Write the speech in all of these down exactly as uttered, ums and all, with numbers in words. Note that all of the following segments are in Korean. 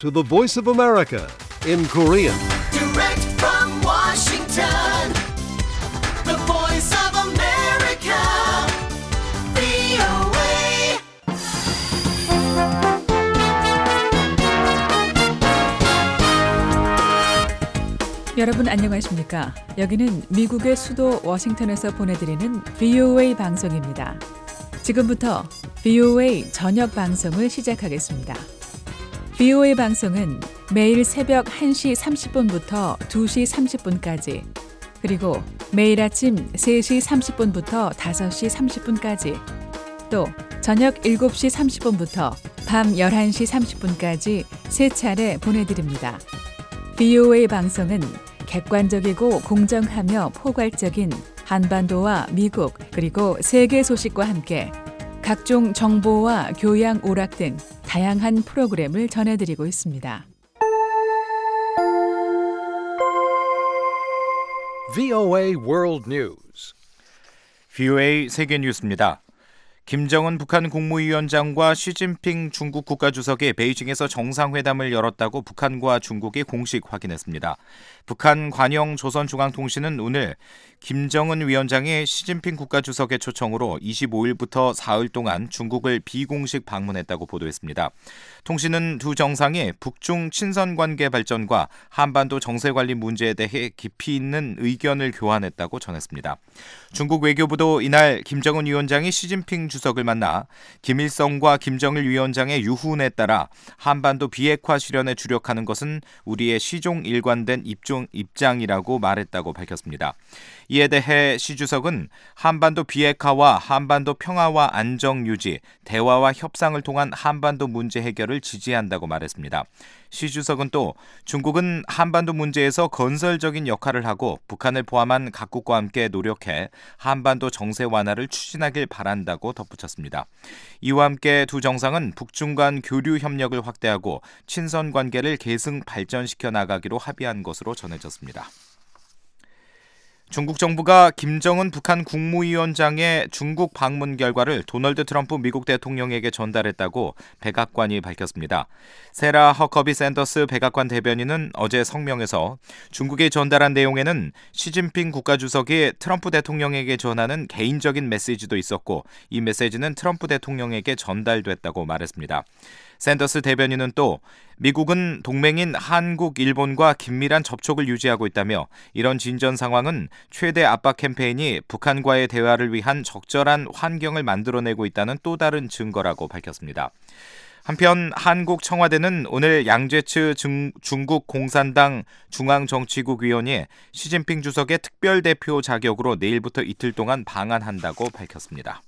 to the Voice of America in Korean. Direct from Washington, the Voice of America, 브이오에이. 여러분 안녕하십니까? 여기는 미국의 수도 워싱턴에서 보내드리는 브이오에이 방송입니다. 지금부터 브이오에이 저녁 방송을 시작하겠습니다. 브이오에이 방송은 매일 새벽 한 시 삼십 분부터 두 시 삼십 분까지 그리고 매일 아침 세 시 삼십 분부터 다섯 시 삼십 분까지 또 저녁 일곱 시 삼십 분부터 밤 열한 시 삼십 분까지 세 차례 보내드립니다. 브이오에이 방송은 객관적이고 공정하며 포괄적인 한반도와 미국 그리고 세계 소식과 함께 각종 정보와 교양 오락 등 다양한 프로그램을 전해드리고 있습니다. 브이오에이 World News. 브이오에이 세계 뉴스입니다. 김정은 북한 국무위원장과 시진핑 중국 국가주석이 베이징에서 정상회담을 열었다고 북한과 중국이 공식 확인했습니다. 북한 관영 조선중앙통신은 오늘 김정은 위원장이 시진핑 국가주석의 초청으로 이십오 일부터 사흘 동안 중국을 비공식 방문했다고 보도했습니다. 통신은 두 정상이 북중 친선관계 발전과 한반도 정세관리 문제에 대해 깊이 있는 의견을 교환했다고 전했습니다. 중국 외교부도 이날 김정은 위원장이 시진핑 주석을 만나 김일성과 김정일 위원장의 유훈에 따라 한반도 비핵화 실현에 주력하는 것은 우리의 시종 일관된 입종, 입장이라고 말했다고 밝혔습니다. 이에 대해 시 주석은 한반도 비핵화와 한반도 평화와 안정 유지, 대화와 협상을 통한 한반도 문제 해결을 지지한다고 말했습니다. 시 주석은 또 중국은 한반도 문제에서 건설적인 역할을 하고 북한을 포함한 각국과 함께 노력해 한반도 정세 완화를 추진하길 바란다고 덧붙였습니다. 이와 함께 두 정상은 북중 간 교류 협력을 확대하고 친선 관계를 계승 발전시켜 나가기로 합의한 것으로 전해졌습니다. 중국 정부가 김정은 북한 국무위원장의 중국 방문 결과를 도널드 트럼프 미국 대통령에게 전달했다고 백악관이 밝혔습니다. 세라 허커비 샌더스 백악관 대변인은 어제 성명에서 중국에 전달한 내용에는 시진핑 국가주석이 트럼프 대통령에게 전하는 개인적인 메시지도 있었고 이 메시지는 트럼프 대통령에게 전달됐다고 말했습니다. 샌더스 대변인은 또 미국은 동맹인 한국, 일본과 긴밀한 접촉을 유지하고 있다며 이런 진전 상황은 최대 압박 캠페인이 북한과의 대화를 위한 적절한 환경을 만들어내고 있다는 또 다른 증거라고 밝혔습니다. 한편 한국 청와대는 오늘 양재츠 중, 중국 공산당 중앙정치국 위원이 시진핑 주석의 특별대표 자격으로 내일부터 이틀 동안 방한한다고 밝혔습니다.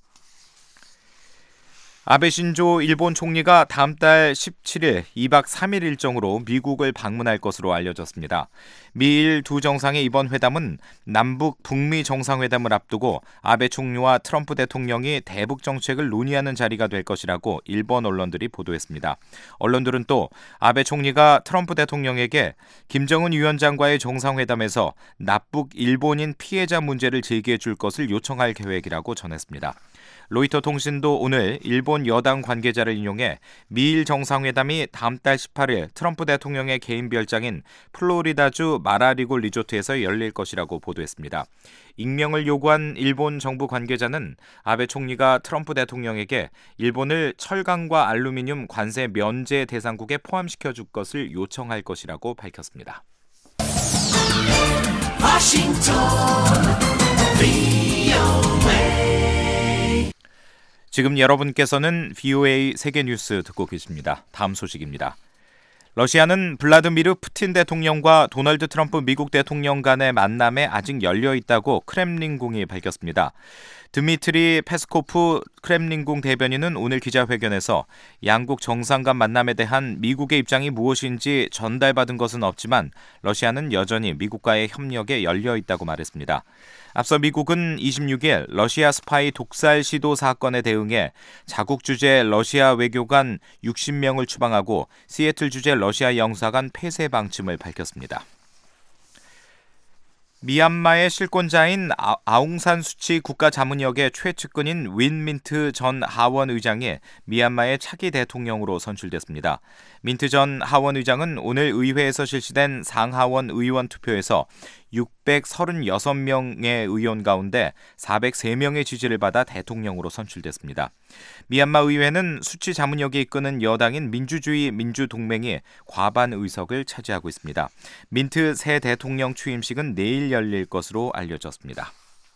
아베 신조 일본 총리가 다음 달 십칠 일 이 박 삼 일 일정으로 미국을 방문할 것으로 알려졌습니다. 미일 두 정상의 이번 회담은 남북 북미 정상회담을 앞두고 아베 총리와 트럼프 대통령이 대북 정책을 논의하는 자리가 될 것이라고 일본 언론들이 보도했습니다. 언론들은 또 아베 총리가 트럼프 대통령에게 김정은 위원장과의 정상회담에서 남북 일본인 피해자 문제를 제기해 줄 것을 요청할 계획이라고 전했습니다. 로이터 통신도 오늘 일본 여당 관계자를 인용해 미일 정상회담이 다음 달 십팔 일 트럼프 대통령의 개인 별장인 플로리다주 마라리고 리조트에서 열릴 것이라고 보도했습니다. 익명을 요구한 일본 정부 관계자는 아베 총리가 트럼프 대통령에게 일본을 철강과 알루미늄 관세 면제 대상국에 포함시켜 줄 것을 요청할 것이라고 밝혔습니다. 워싱턴 브이오에이. 지금 여러분께서는 브이오에이 세계뉴스 듣고 계십니다. 다음 소식입니다. 러시아는 블라드미르 푸틴 대통령과 도널드 트럼프 미국 대통령 간의 만남에 아직 열려 있다고 크렘린궁이 밝혔습니다. 드미트리 페스코프 크렘린궁 대변인은 오늘 기자회견에서 양국 정상 간 만남에 대한 미국의 입장이 무엇인지 전달받은 것은 없지만 러시아는 여전히 미국과의 협력에 열려 있다고 말했습니다. 앞서 미국은 이십육 일 러시아 스파이 독살 시도 사건에 대응해 자국 주재 러시아 외교관 육십 명을 추방하고 시애틀 주재 러시아 영사관 폐쇄 방침을 밝혔습니다. 미얀마의 실권자인 아, 아웅산 수치 국가자문역의 최측근인 윈민트 전 하원 의장이 미얀마의 차기 대통령으로 선출됐습니다. 민트 전 하원 의장은 오늘 의회에서 실시된 상하원 의원 투표에서 육백삼십육 명의 의원 가운데 사백삼 명의 지지를 받아 대통령으로 선출됐습니다. 미얀마 의회는 수치 자문역이 이끄는 여당인 민주주의 민주동맹이 과반 의석을 차지하고 있습니다. 민트 새 대통령 취임식은 내일 열릴 것으로 알려졌습니다.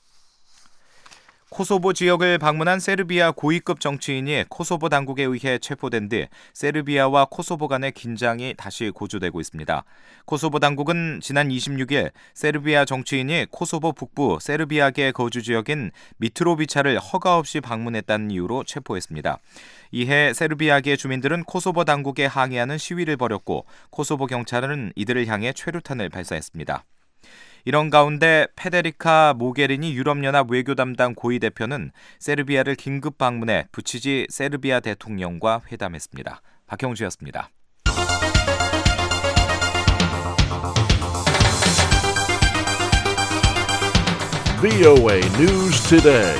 코소보 지역을 방문한 세르비아 고위급 정치인이 코소보 당국에 의해 체포된 뒤 세르비아와 코소보 간의 긴장이 다시 고조되고 있습니다. 코소보 당국은 지난 이십육 일 세르비아 정치인이 코소보 북부 세르비아계 거주 지역인 미트로비차를 허가 없이 방문했다는 이유로 체포했습니다. 이해 세르비아계 주민들은 코소보 당국에 항의하는 시위를 벌였고 코소보 경찰은 이들을 향해 최루탄을 발사했습니다. 이런 가운데 페데리카 모게리니 유럽연합 외교 담당 고위 대표는 세르비아를 긴급 방문해 부치지 세르비아 대통령과 회담했습니다. 박형주였습니다. 브이오에이 News Today.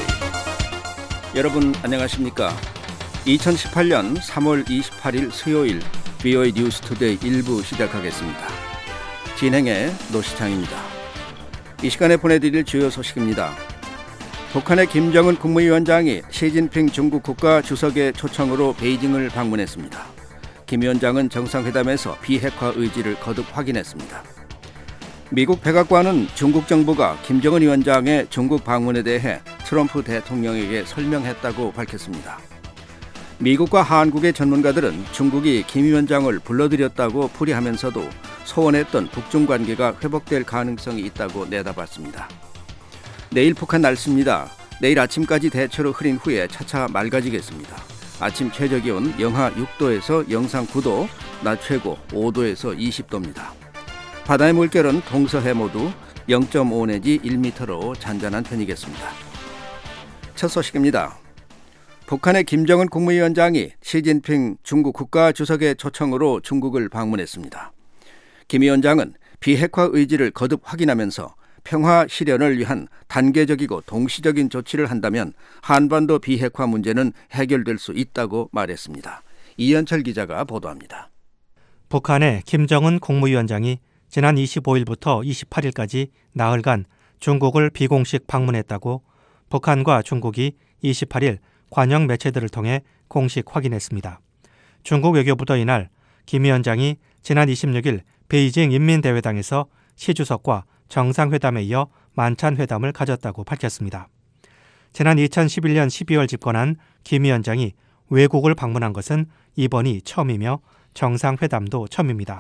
여러분 안녕하십니까? 이천십팔 년 삼월 이십팔일 수요일 브이오에이 뉴스 투데이 일 부 시작하겠습니다. 진행의 노시창입니다. 이 시간에 보내드릴 주요 소식입니다. 북한의 김정은 국무위원장이 시진핑 중국 국가주석의 초청으로 베이징을 방문했습니다. 김 위원장은 정상회담에서 비핵화 의지를 거듭 확인했습니다. 미국 백악관은 중국 정부가 김정은 위원장의 중국 방문에 대해 트럼프 대통령에게 설명했다고 밝혔습니다. 미국과 한국의 전문가들은 중국이 김 위원장을 불러들였다고 풀이하면서도 소원했던 북중 관계가 회복될 가능성이 있다고 내다봤습니다. 내일 북한 날씨입니다. 내일 아침까지 대체로 흐린 후에 차차 맑아지겠습니다. 아침 최저기온 영하 육 도에서 영상 구 도, 낮 최고 오 도에서 이십 도입니다. 바다의 물결은 동서해 모두 영 점 오 내지 일 미터로 잔잔한 편이겠습니다. 첫 소식입니다. 북한의 김정은 국무위원장이 시진핑 중국 국가주석의 초청으로 중국을 방문했습니다. 김 위원장은 비핵화 의지를 거듭 확인하면서 평화 실현을 위한 단계적이고 동시적인 조치를 한다면 한반도 비핵화 문제는 해결될 수 있다고 말했습니다. 이현철 기자가 보도합니다. 북한의 김정은 국무위원장이 지난 이십오일부터 이십팔일까지 나흘간 중국을 비공식 방문했다고 북한과 중국이 이십팔일 관영 매체들을 통해 공식 확인했습니다. 중국 외교부도 이날 김 위원장이 지난 이십육일 베이징 인민대회당에서 시 주석과 정상회담에 이어 만찬회담을 가졌다고 밝혔습니다. 지난 이천십일년 십이월 집권한 김 위원장이 외국을 방문한 것은 이번이 처음이며 정상회담도 처음입니다.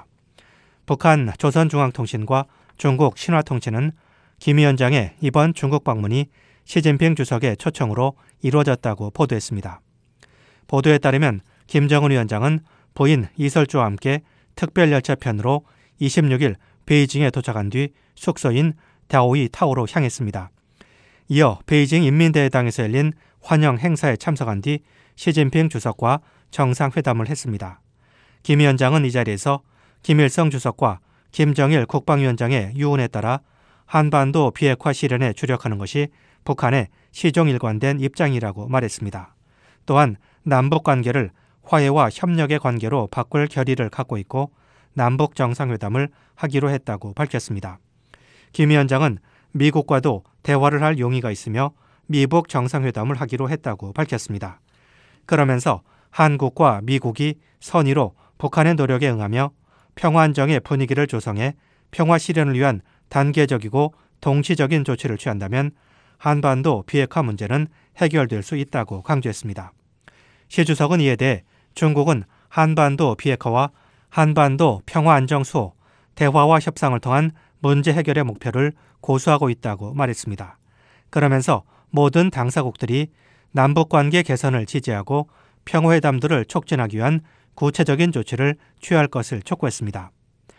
북한 조선중앙통신과 중국 신화통신은 김 위원장의 이번 중국 방문이 시진핑 주석의 초청으로 이루어졌다고 보도했습니다. 보도에 따르면 김정은 위원장은 부인 이설주와 함께 특별열차편으로 이십육일 베이징에 도착한 뒤 숙소인 다오이 타워로 향했습니다. 이어 베이징 인민대회당에서 열린 환영 행사에 참석한 뒤 시진핑 주석과 정상회담을 했습니다. 김 위원장은 이 자리에서 김일성 주석과 김정일 국방위원장의 유언에 따라 한반도 비핵화 실현에 주력하는 것이 북한의 시종일관된 입장이라고 말했습니다. 또한 남북관계를 화해와 협력의 관계로 바꿀 결의를 갖고 있고 남북 정상회담을 하기로 했다고 밝혔습니다. 김 위원장은 미국과도 대화를 할 용의가 있으며 미북 정상회담을 하기로 했다고 밝혔습니다. 그러면서 한국과 미국이 선의로 북한의 노력에 응하며 평화안정의 분위기를 조성해 평화 실현을 위한 단계적이고 동시적인 조치를 취한다면 한반도 비핵화 문제는 해결될 수 있다고 강조했습니다. 시 주석은 이에 대해 중국은 한반도 비핵화와 한반도 평화안정 수호, 대화와 협상을 통한 문제 해결의 목표를 고수하고 있다고 말했습니다. 그러면서 모든 당사국들이 남북관계 개선을 지지하고 평화회담들을 촉진하기 위한 구체적인 조치를 취할 것을 촉구했습니다.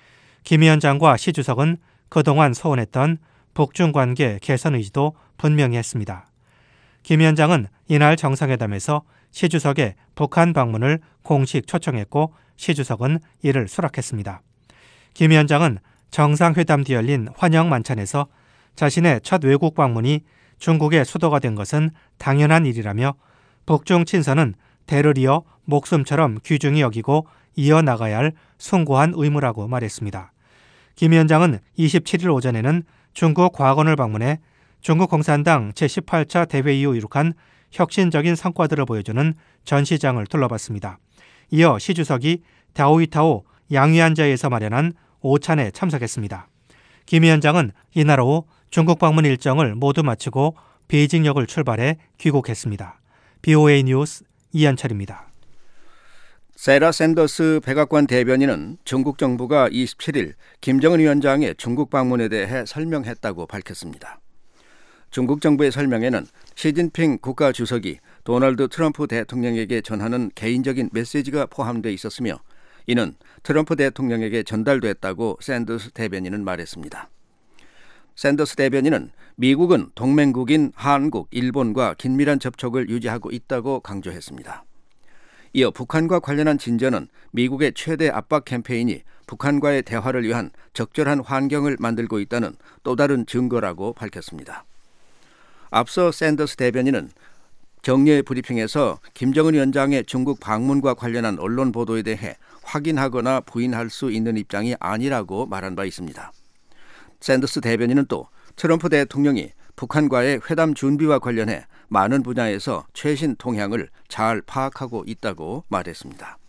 김 위원장과 시 주석은 그동안 소원했던 북중 관계 개선 의지도 분명히 했습니다. 김 위원장은 이날 정상회담에서 시 주석의 북한 방문을 공식 초청했고 시 주석은 이를 수락했습니다. 김 위원장은 정상회담 뒤 열린 환영 만찬에서 자신의 첫 외국 방문이 중국의 수도가 된 것은 당연한 일이라며 북중 친선은 대를 이어 목숨처럼 귀중히 여기고 이어나가야 할 숭고한 의무라고 말했습니다. 김 위원장은 이십칠일 오전에는 중국 과학원을 방문해 중국 공산당 제십팔 차 대회 이후 이룩한 혁신적인 성과들을 보여주는 전시장을 둘러봤습니다. 이어 시 주석이 다오이타오 양위안자에서 마련한 오찬에 참석했습니다. 김 위원장은 이날 오후 중국 방문 일정을 모두 마치고 베이징역을 출발해 귀국했습니다. 비오에이 뉴스 이현철입니다. 세라 샌더스 백악관 대변인은 중국 정부가 이십칠일 김정은 위원장의 중국 방문에 대해 설명했다고 밝혔습니다. 중국 정부의 설명에는 시진핑 국가주석이 도널드 트럼프 대통령에게 전하는 개인적인 메시지가 포함되어 있었으며 이는 트럼프 대통령에게 전달됐다고 샌더스 대변인은 말했습니다. 샌더스 대변인은 미국은 동맹국인 한국, 일본과 긴밀한 접촉을 유지하고 있다고 강조했습니다. 이어 북한과 관련한 진전은 미국의 최대 압박 캠페인이 북한과의 대화를 위한 적절한 환경을 만들고 있다는 또 다른 증거라고 밝혔습니다. 앞서 샌더스 대변인은 정례 브리핑에서 김정은 위원장의 중국 방문과 관련한 언론 보도에 대해 확인하거나 부인할 수 있는 입장이 아니라고 말한 바 있습니다. 샌더스 대변인은 또 트럼프 대통령이 북한과의 회담 준비와 관련해 많은 분야에서 최신 동향을 잘 파악하고 있다고 말했습니다.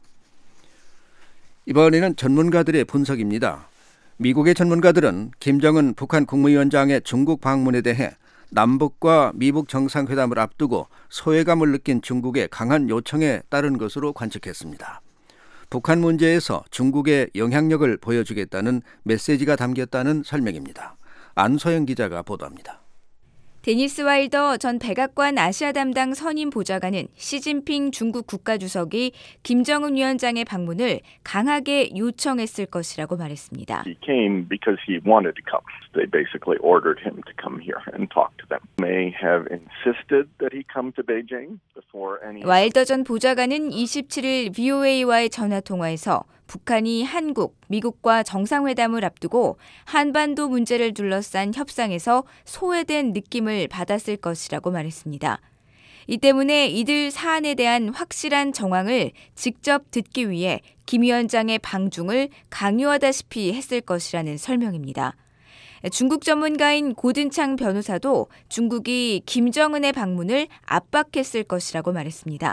이번에는 전문가들의 분석입니다. 미국의 전문가들은 김정은 북한 국무위원장의 중국 방문에 대해 남북과 미북 정상회담을 앞두고 소외감을 느낀 중국의 강한 요청에 따른 것으로 관측했습니다. 북한 문제에서 중국의 영향력을 보여주겠다는 메시지가 담겼다는 설명입니다. 안소영 기자가 보도합니다. 데니스 와일더 전 백악관 아시아 담당 선임 보좌관은 시진핑 중국 국가주석이 김정은 위원장의 방문을 강하게 요청했을 것이라고 말했습니다. He came because he wanted to come. They basically ordered him to come here and talk to them. May have insisted that he come to Beijing before any. 와일더 전 보좌관은 이십칠일 브이오에이와의 전화 통화에서 북한이 한국, 미국과 정상회담을 앞두고 한반도 문제를 둘러싼 협상에서 소외된 느낌을 받았을 것이라고 말했습니다. 이 때문에 이들 사안에 대한 확실한 정황을 직접 듣기 위해 김 위원장의 방중을 강요하다시피 했을 것이라는 설명입니다. 중국 전문가인 고든창 변호사도 중국이 김정은의 방문을 압박했을 것이라고 말했습니다.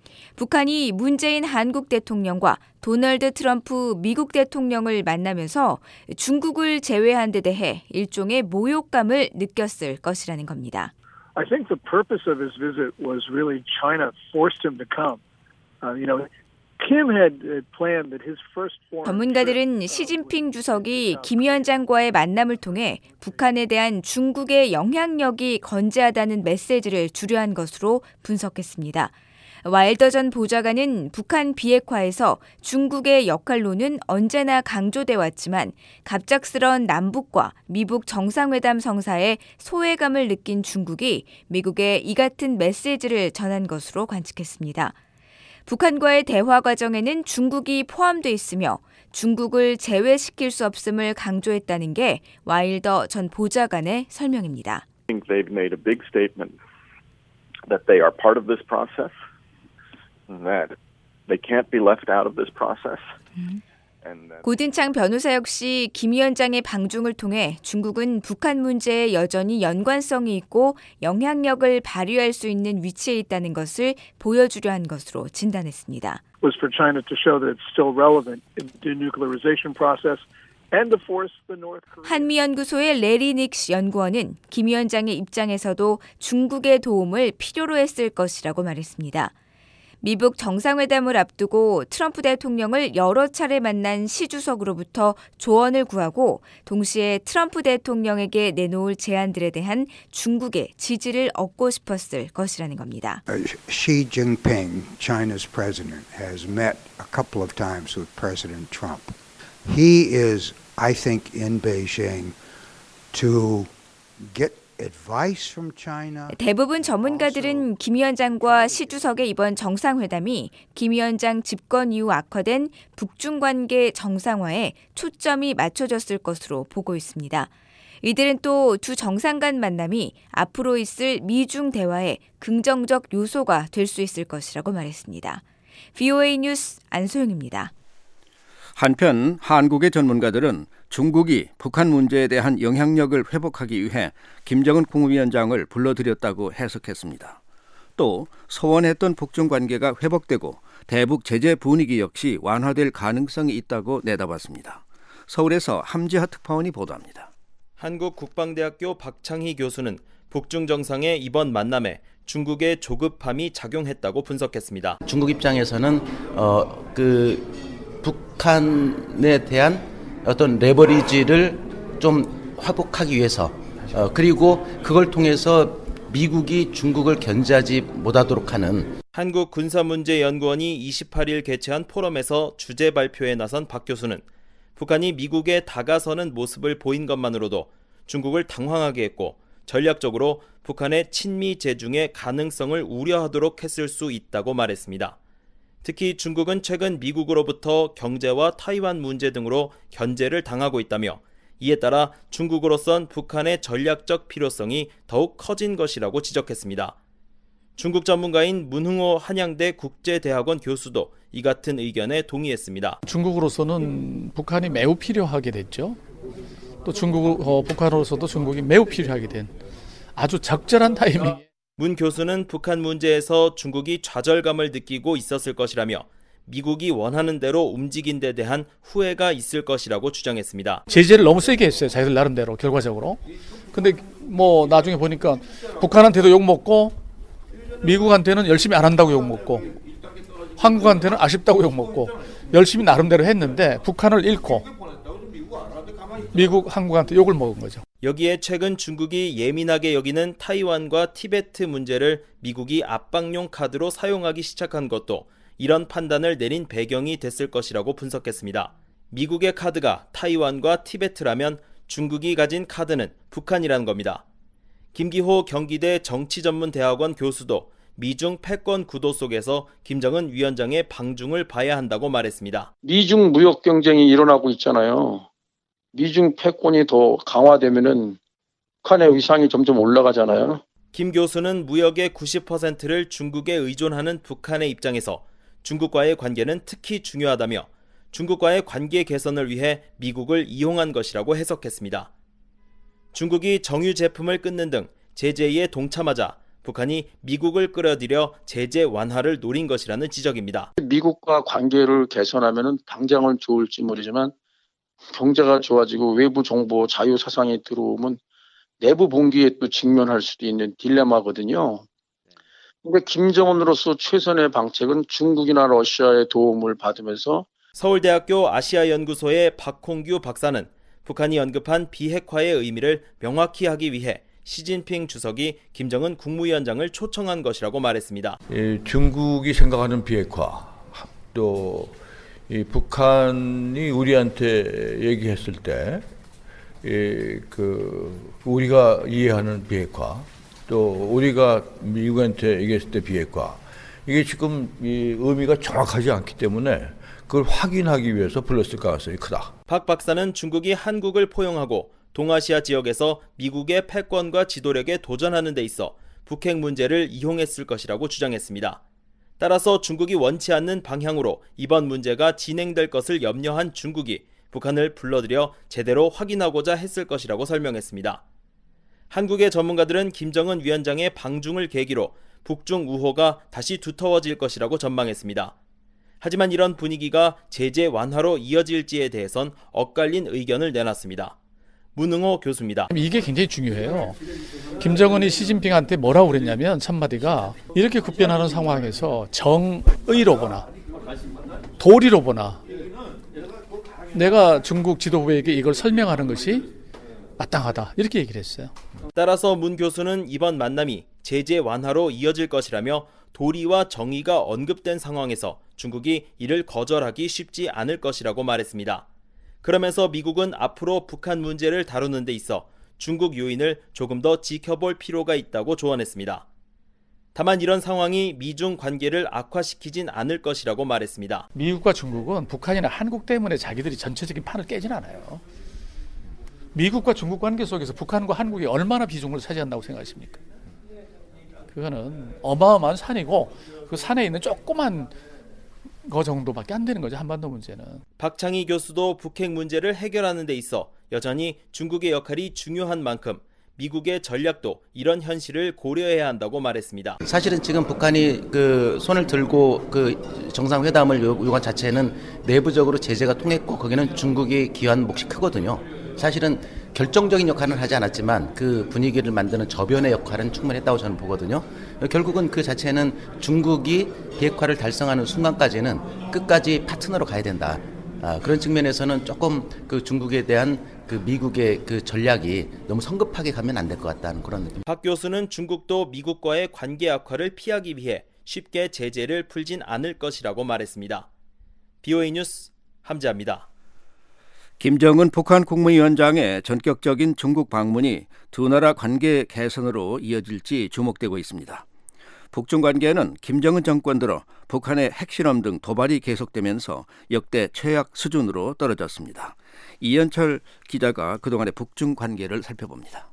북한이 문재인 한국 대통령과 도널드 트럼프 미국 대통령을 만나면서 중국을 제외한 데 대해 일종의 모욕감을 느꼈을 것이라는 겁니다. I think the purpose of his visit was really China forced him to come. Uh, you know, Kim had planned that his first foreign. 전문가들은 시진핑 주석이 김 위원장과의 만남을 통해 북한에 대한 중국의 영향력이 건재하다는 메시지를 주려한 것으로 분석했습니다. 와일더 전 보좌관은 북한 비핵화에서 중국의 역할론은 언제나 강조돼 왔지만 갑작스런 남북과 미북 정상회담 성사에 소외감을 느낀 중국이 미국에 이 같은 메시지를 전한 것으로 관측했습니다. 북한과의 대화 과정에는 중국이 포함돼 있으며 중국을 제외시킬 수 없음을 강조했다는 게 와일더 전 보좌관의 설명입니다. I think they've made a big statement that they are part of this process. That they can't be left out of this process. 음. 고든창 변호사 역시 김 위원장의 방중을 통해 중국은 북한 문제에 여전히 연관성이 있고 영향력을 발휘할 수 있는 위치에 있다는 것을 보여주려 한 것으로 진단했습니다. Was for China to show that it's still relevant in the denuclearization process. 한미연구소의 레리 닉스 연구원은 김 위원장의 입장에서도 중국의 도움을 필요로 했을 것이라고 말했습니다. 미북 정상회담을 앞두고 트럼프 대통령을 여러 차례 만난 시 주석으로부터 조언을 구하고 동시에 트럼프 대통령에게 내놓을 제안들에 대한 중국의 지지를 얻고 싶었을 것이라는 겁니다. Xi Jinping, China's president, has met a couple of times with President Trump. He is, I think, in Beijing to get advice from China. 대부분 전문가들은 김 위원장과 시 주석의 이번 정상회담이 김 위원장 집권 이후 악화된 북중 관계 정상화에 초점이 맞춰졌을 것으로 보고 있습니다. 이들은 또 두 정상 간 만남이 앞으로 있을 미중 대화의 긍정적 요소가 될 수 있을 것이라고 말했습니다. 브이오에이 뉴스 안소영입니다. 한편 한국의 전문가들은 중국이 북한 문제에 대한 영향력을 회복하기 위해 김정은 국무위원장을 불러들였다고 해석했습니다. 또 소원했던 북중 관계가 회복되고 대북 제재 분위기 역시 완화될 가능성이 있다고 내다봤습니다. 서울에서 함지하 특파원이 보도합니다. 한국국방대학교 박창희 교수는 북중 정상의 이번 만남에 중국의 조급함이 작용했다고 분석했습니다. 중국 입장에서는 어, 그 북한에 대한 어떤 레버리지를 좀 회복하기 위해서 어, 그리고 그걸 통해서 미국이 중국을 견제하지 못하도록 하는 한국군사문제연구원이 이십팔 일 개최한 포럼에서 주제 발표에 나선 박 교수는 북한이 미국에 다가서는 모습을 보인 것만으로도 중국을 당황하게 했고 전략적으로 북한의 친미 제중의 가능성을 우려하도록 했을 수 있다고 말했습니다. 특히 중국은 최근 미국으로부터 경제와 타이완 문제 등으로 견제를 당하고 있다며 이에 따라 중국으로선 북한의 전략적 필요성이 더욱 커진 것이라고 지적했습니다. 중국 전문가인 문흥호 한양대 국제대학원 교수도 이 같은 의견에 동의했습니다. 중국으로서는 북한이 매우 필요하게 됐죠. 또 중국, 어, 북한으로서도 중국이 매우 필요하게 된 아주 적절한 타이밍. 문 교수는 북한 문제에서 중국이 좌절감을 느끼고 있었을 것이라며 미국이 원하는 대로 움직인 데 대한 후회가 있을 것이라고 주장했습니다. 제재를 너무 세게 했어요. 자기들 나름대로 결과적으로. 근데 뭐 나중에 보니까 북한한테도 욕먹고 미국한테는 열심히 안 한다고 욕먹고 한국한테는 아쉽다고 욕먹고 열심히 나름대로 했는데 북한을 잃고 미국, 한국한테 욕을 먹은 거죠. 여기에 최근 중국이 예민하게 여기는 타이완과 티베트 문제를 미국이 압박용 카드로 사용하기 시작한 것도 이런 판단을 내린 배경이 됐을 것이라고 분석했습니다. 미국의 카드가 타이완과 티베트라면 중국이 가진 카드는 북한이라는 겁니다. 김기호 경기대 정치전문대학원 교수도 미중 패권 구도 속에서 김정은 위원장의 방중을 봐야 한다고 말했습니다. 미중 무역 경쟁이 일어나고 있잖아요. 미중 패권이 더 강화되면은 북한의 위상이 점점 올라가잖아요. 김 교수는 무역의 구십 퍼센트를 중국에 의존하는 북한의 입장에서 중국과의 관계는 특히 중요하다며 중국과의 관계 개선을 위해 미국을 이용한 것이라고 해석했습니다. 중국이 정유 제품을 끊는 등 제재에 동참하자 북한이 미국을 끌어들여 제재 완화를 노린 것이라는 지적입니다. 미국과 관계를 개선하면 당장은 좋을지 모르지만 경제가 좋아지고 외부 정보 자유 사상이 들어오면 내부 봉기에 또 직면할 수도 있는 딜레마거든요. 그러니까 김정은으로서 최선의 방책은 중국이나 러시아의 도움을 받으면서 서울대학교 아시아연구소의 박홍규 박사는 북한이 언급한 비핵화의 의미를 명확히 하기 위해 시진핑 주석이 김정은 국무위원장을 초청한 것이라고 말했습니다. 예, 중국이 생각하는 비핵화, 또 이 북한이 우리한테 얘기했을 때, 예, 그 우리가 이해하는 비핵화, 또 우리가 미국한테 얘기했을 때 비핵화, 이게 지금 이 의미가 정확하지 않기 때문에 그걸 확인하기 위해서 불렀을 가능성이 크다. 박 박사는 중국이 한국을 포용하고 동아시아 지역에서 미국의 패권과 지도력에 도전하는 데 있어 북핵 문제를 이용했을 것이라고 주장했습니다. 따라서 중국이 원치 않는 방향으로 이번 문제가 진행될 것을 염려한 중국이 북한을 불러들여 제대로 확인하고자 했을 것이라고 설명했습니다. 한국의 전문가들은 김정은 위원장의 방중을 계기로 북중 우호가 다시 두터워질 것이라고 전망했습니다. 하지만 이런 분위기가 제재 완화로 이어질지에 대해선 엇갈린 의견을 내놨습니다. 문흥호 교수입니다. 이게 굉장히 중요해요. 김정은이 시진핑한테 뭐라고 그랬냐면 첫마디가 이렇게 급변하는 상황에서 정의로 보나 도리로 보나 내가 중국 지도부에게 이걸 설명하는 것이 마땅하다 이렇게 얘기를 했어요. 따라서 문 교수는 이번 만남이 제재 완화로 이어질 것이라며 도리와 정의가 언급된 상황에서 중국이 이를 거절하기 쉽지 않을 것이라고 말했습니다. 그러면서 미국은 앞으로 북한 문제를 다루는 데 있어 중국 요인을 조금 더 지켜볼 필요가 있다고 조언했습니다. 다만 이런 상황이 미중 관계를 악화시키진 않을 것이라고 말했습니다. 미국과 중국은 북한이나 한국 때문에 자기들이 전체적인 판을 깨진 않아요. 미국과 중국 관계 속에서 북한과 한국이 얼마나 비중을 차지한다고 생각하십니까? 그거는 어마어마한 산이고 그 산에 있는 조그만 거 정도밖에 안 되는 거죠. 한반도 문제는. 박창희 교수도 북핵 문제를 해결하는 데 있어 여전히 중국의 역할이 중요한 만큼 미국의 전략도 이런 현실을 고려해야 한다고 말했습니다. 사실은 지금 북한이 그 손을 들고 그 정상회담을 요구한 자체는 내부적으로 제재가 통했고 거기는 중국이 기여한 몫이 크거든요. 사실은 결정적인 역할은 하지 않았지만 그 분위기를 만드는 저변의 역할은 충분히 했다고 저는 보거든요. 결국은 그 자체는 중국이 비핵화를 달성하는 순간까지는 끝까지 파트너로 가야 된다. 아, 그런 측면에서는 조금 그 중국에 대한 그 미국의 그 전략이 너무 성급하게 가면 안 될 것 같다는 그런 느낌. 박 교수는 중국도 미국과의 관계 악화를 피하기 위해 쉽게 제재를 풀진 않을 것이라고 말했습니다. 비오에이 뉴스 함재합니다. 김정은 북한 국무위원장의 전격적인 중국 방문이 두 나라 관계 개선으로 이어질지 주목되고 있습니다. 북중 관계는 김정은 정권 들어 북한의 핵실험 등 도발이 계속되면서 역대 최악 수준으로 떨어졌습니다. 이현철 기자가 그동안의 북중 관계를 살펴봅니다.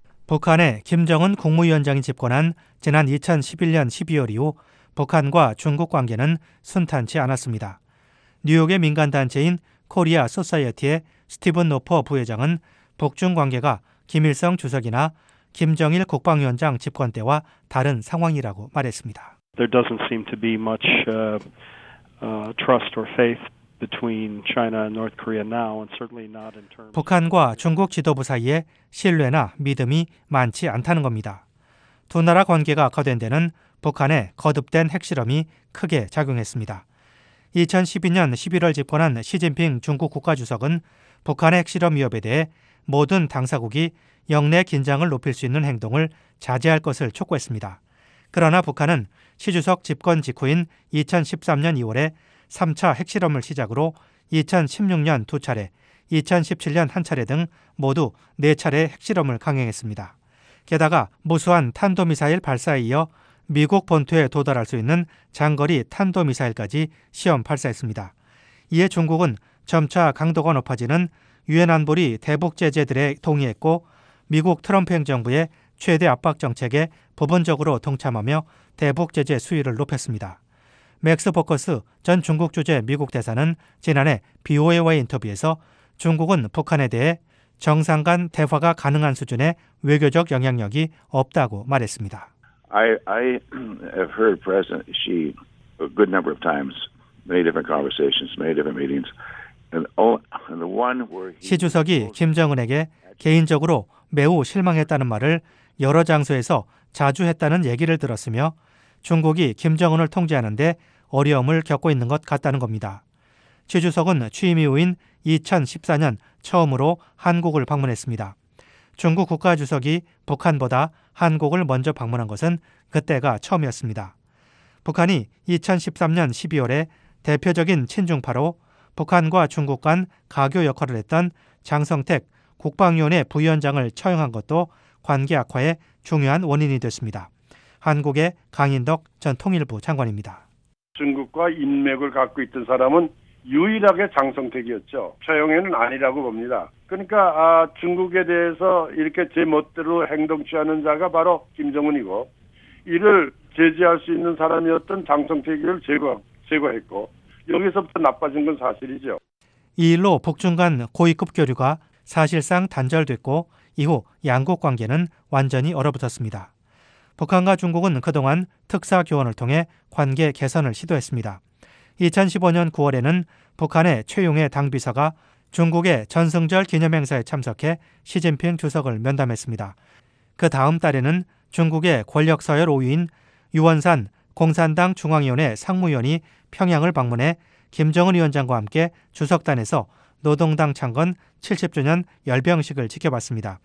북한의 김정은 국무위원장이 집권한 지난 이천십일 년 십이월 이후 북한과 중국 관계는 순탄치 않았습니다. 뉴욕의 민간단체인 코리아 소사이어티의 스티븐 노퍼 부회장은 북중 관계가 김일성 주석이나 김정일 국방위원장 집권 때와 다른 상황이라고 말했습니다. There doesn't seem to be much uh, uh, trust or faith between China and North Korea now, and certainly not in terms. 북한과 중국 지도부 사이에 신뢰나 믿음이 많지 않다는 겁니다. 두 나라 관계가 악화된 데는 북한의 거듭된 핵실험이 크게 작용했습니다. 이천십이 년 십일월 집권한 시진핑 중국 국가주석은 북한의 핵실험 위협에 대해 모든 당사국이 영내 긴장을 높일 수 있는 행동을 자제할 것을 촉구했습니다. 그러나 북한은 시 주석 집권 직후인 이천십삼 년 이월에 삼 차 핵실험을 시작으로 이천십육 년 두 차례, 이천십칠 년 한 차례 등 모두 네 차례 핵실험을 강행했습니다. 게다가 무수한 탄도미사일 발사에 이어 미국 본토에 도달할 수 있는 장거리 탄도미사일까지 시험 발사했습니다. 이에 중국은 점차 강도가 높아지는 유엔 안보리 대북 제재들에 동의했고 미국 트럼프 행정부의 최대 압박 정책에 부분적으로 동참하며 대북 제재 수위를 높였습니다. 맥스 포커스 전 중국 주재 미국 대사는 지난해 비오에이와의 인터뷰에서 중국은 북한에 대해 정상 간 대화가 가능한 수준의 외교적 영향력이 없다고 말했습니다. I, I have heard President Xi a good number of times, many different conversations, many different meetings. And, all, and the one where he... 시 주석이 김정은에게 개인적으로 매우 실망했다는 말을 여러 장소에서 자주 했다는 얘기를 들었으며 중국이 김정은을 통제하는데 어려움을 겪고 있는 것 같다는 겁니다. 시 주석은 취임 이후인 이천십사 년 처음으로 한국을 방문했습니다. 중국 국가주석이 북한보다 한국을 먼저 방문한 것은 그때가 처음이었습니다. 북한이 이천십삼 년 십이월에 대표적인 친중파로 북한과 중국 간 가교 역할을 했던 장성택 국방위원회 부위원장을 처형한 것도 관계 악화의 중요한 원인이 됐습니다. 한국의 강인덕 전 통일부 장관입니다. 중국과 인맥을 갖고 있던 사람은 유일하게 장성택이었죠. 처형에는 아니라고 봅니다. 그러니까 아, 중국에 대해서 이렇게 제 멋대로 행동 취하는 자가 바로 김정은이고 이를 제재할 수 있는 사람이었던 장성택을 제거, 제거했고 여기서부터 나빠진 건 사실이죠. 이 일로 북중 간 고위급 교류가 사실상 단절됐고 이후 양국 관계는 완전히 얼어붙었습니다. 북한과 중국은 그동안 특사 교원을 통해 관계 개선을 시도했습니다. 이천십오 년 구월에는 북한의 최용해 당비서가 중국의 전승절 기념행사에 참석해 시진핑 주석을 면담했습니다. 그 다음 달에는 중국의 권력 서열 오 위인 유원산 공산당 중앙위원회 상무위원이 평양을 방문해 김정은 위원장과 함께 주석단에서 노동당 창건 칠십 주년 열병식을 지켜봤습니다.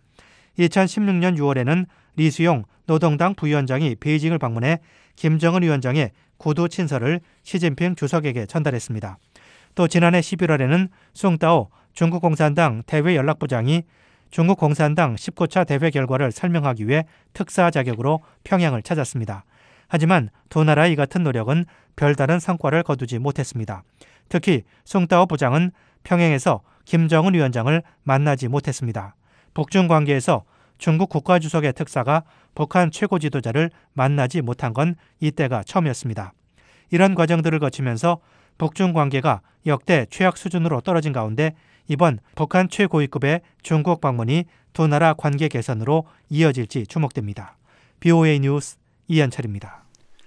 이천십육 년 유월에는 리수용 노동당 부위원장이 베이징을 방문해 김정은 위원장의 구두 친서를 시진핑 주석에게 전달했습니다. 또 지난해 십일월에는 숭따오 중국 공산당 대외 연락부장이 중국 공산당 십구 차 대회 결과를 설명하기 위해 특사 자격으로 평양을 찾았습니다. 하지만 두 나라의 이 같은 노력은 별다른 성과를 거두지 못했습니다. 특히 숭따오 부장은 평양에서 김정은 위원장을 만나지 못했습니다. 북중 관계에서 중국 국가주석의 특사가 북한 최고 지도자를 만나지 못한 건 이때가 처음이었습니다. 이런 과정들을 거치면서 북중 관계가 역대 최악 수준으로 떨어진 가운데 이번 북한 최고위급의 중국 방문이 두 나라 관계 개선으로 이어질지 주목됩니다. 비오에이 뉴스 이현철입니다.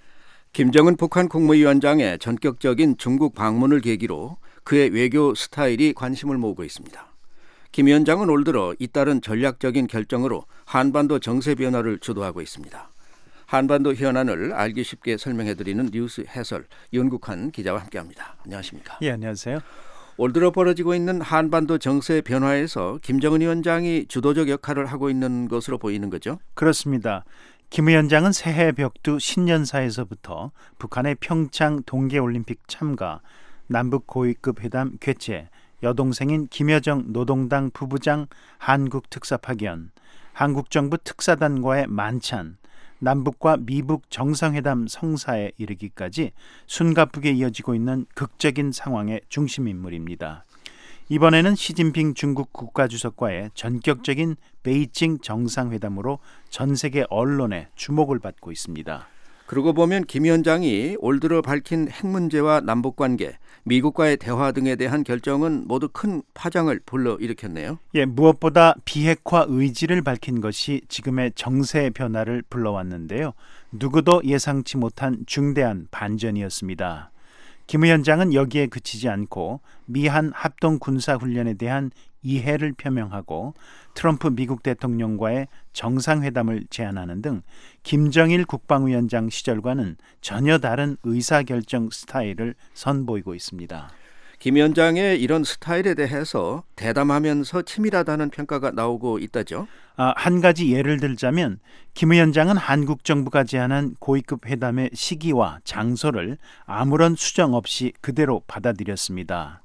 김정은 북한 국무위원장의 전격적인 중국 방문을 계기로 그의 외교 스타일이 관심을 모으고 있습니다. 김 위원장은 올 들어 잇따른 전략적인 결정으로 한반도 정세 변화를 주도하고 있습니다. 한반도 현안을 알기 쉽게 설명해드리는 뉴스 해설 윤국한 기자와 함께합니다. 안녕하십니까? 예, 안녕하세요. 올 들어 벌어지고 있는 한반도 정세 변화에서 김정은 위원장이 주도적 역할을 하고 있는 것으로 보이는 거죠? 그렇습니다. 김 위원장은 새해 벽두 신년사에서부터 북한의 평창 동계올림픽 참가, 남북 고위급 회담 개최, 여동생인 김여정 노동당 부부장 한국 특사 파견, 한국 정부 특사단과의 만찬, 남북과 미북 정상회담 성사에 이르기까지 숨가쁘게 이어지고 있는 극적인 상황의 중심 인물입니다. 이번에는 시진핑 중국 국가주석과의 전격적인 베이징 정상회담으로 전 세계 언론의 주목을 받고 있습니다. 그러고 보면 김 위원장이 올 들어 밝힌 핵 문제와 남북관계, 미국과의 대화 등에 대한 결정은 모두 큰 파장을 불러일으켰네요. 예, 무엇보다 비핵화 의지를 밝힌 것이 지금의 정세 변화를 불러왔는데요. 누구도 예상치 못한 중대한 반전이었습니다. 김 위원장은 여기에 그치지 않고 미한 합동 군사훈련에 대한 이해를 표명하고 트럼프 미국 대통령과의 정상회담을 제안하는 등 김정일 국방위원장 시절과는 전혀 다른 의사결정 스타일을 선보이고 있습니다. 김 위원장의 이런 스타일에 대해서 대담하면서 치밀하다는 평가가 나오고 있다죠? 아, 한 가지 예를 들자면 김 위원장은 한국 정부가 제안한 고위급 회담의 시기와 장소를 아무런 수정 없이 그대로 받아들였습니다.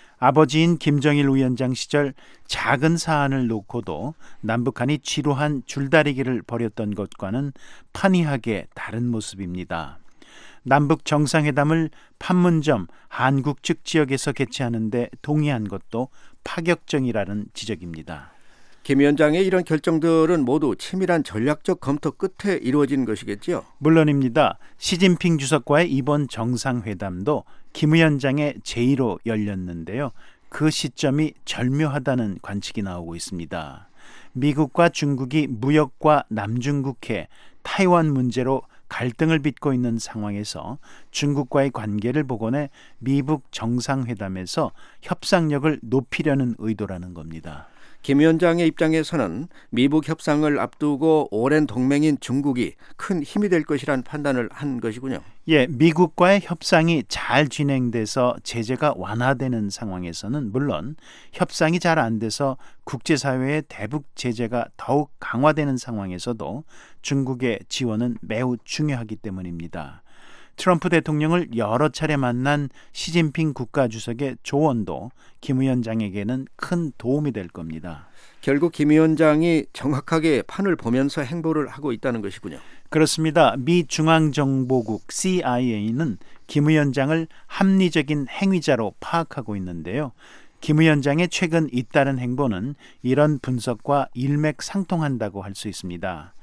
아버지인 김정일 위원장 시절 작은 사안을 놓고도 남북한이 지루한 줄다리기를 벌였던 것과는 판이하게 다른 모습입니다. 남북 정상회담을 판문점 한국 측 지역에서 개최하는 데 동의한 것도 파격적이라는 지적입니다. 김 위원장의 이런 결정들은 모두 치밀한 전략적 검토 끝에 이루어진 것이겠죠? 물론입니다. 시진핑 주석과의 이번 정상회담도 김 위원장의 제의로 열렸는데요. 그 시점이 절묘하다는 관측이 나오고 있습니다. 미국과 중국이 무역과 남중국해, 타이완 문제로 갈등을 빚고 있는 상황에서 중국과의 관계를 복원해 미북 정상회담에서 협상력을 높이려는 의도라는 겁니다. 김 위원장의 입장에서는 미북 협상을 앞두고 오랜 동맹인 중국이 큰 힘이 될 것이란 판단을 한 것이군요. 예, 미국과의 협상이 잘 진행돼서 제재가 완화되는 상황에서는 물론 협상이 잘 안 돼서 국제사회의 대북 제재가 더욱 강화되는 상황에서도 중국의 지원은 매우 중요하기 때문입니다. 트럼프 대통령을 여러 차례 만난 시진핑 국가주석의 조언도 김 위원장에게는 큰 도움이 될 겁니다. 결국 김 위원장이 정확하게 판을 보면서 행보를 하고 있다는 것이군요. 그렇습니다. 미 중앙정보국 씨아이에이는 김 위원장을 합리적인 행위자로 파악하고 있는데요. 김 위원장의 최근 잇따른 행보는 이런 분석과 일맥상통한다고 할 수 있습니다.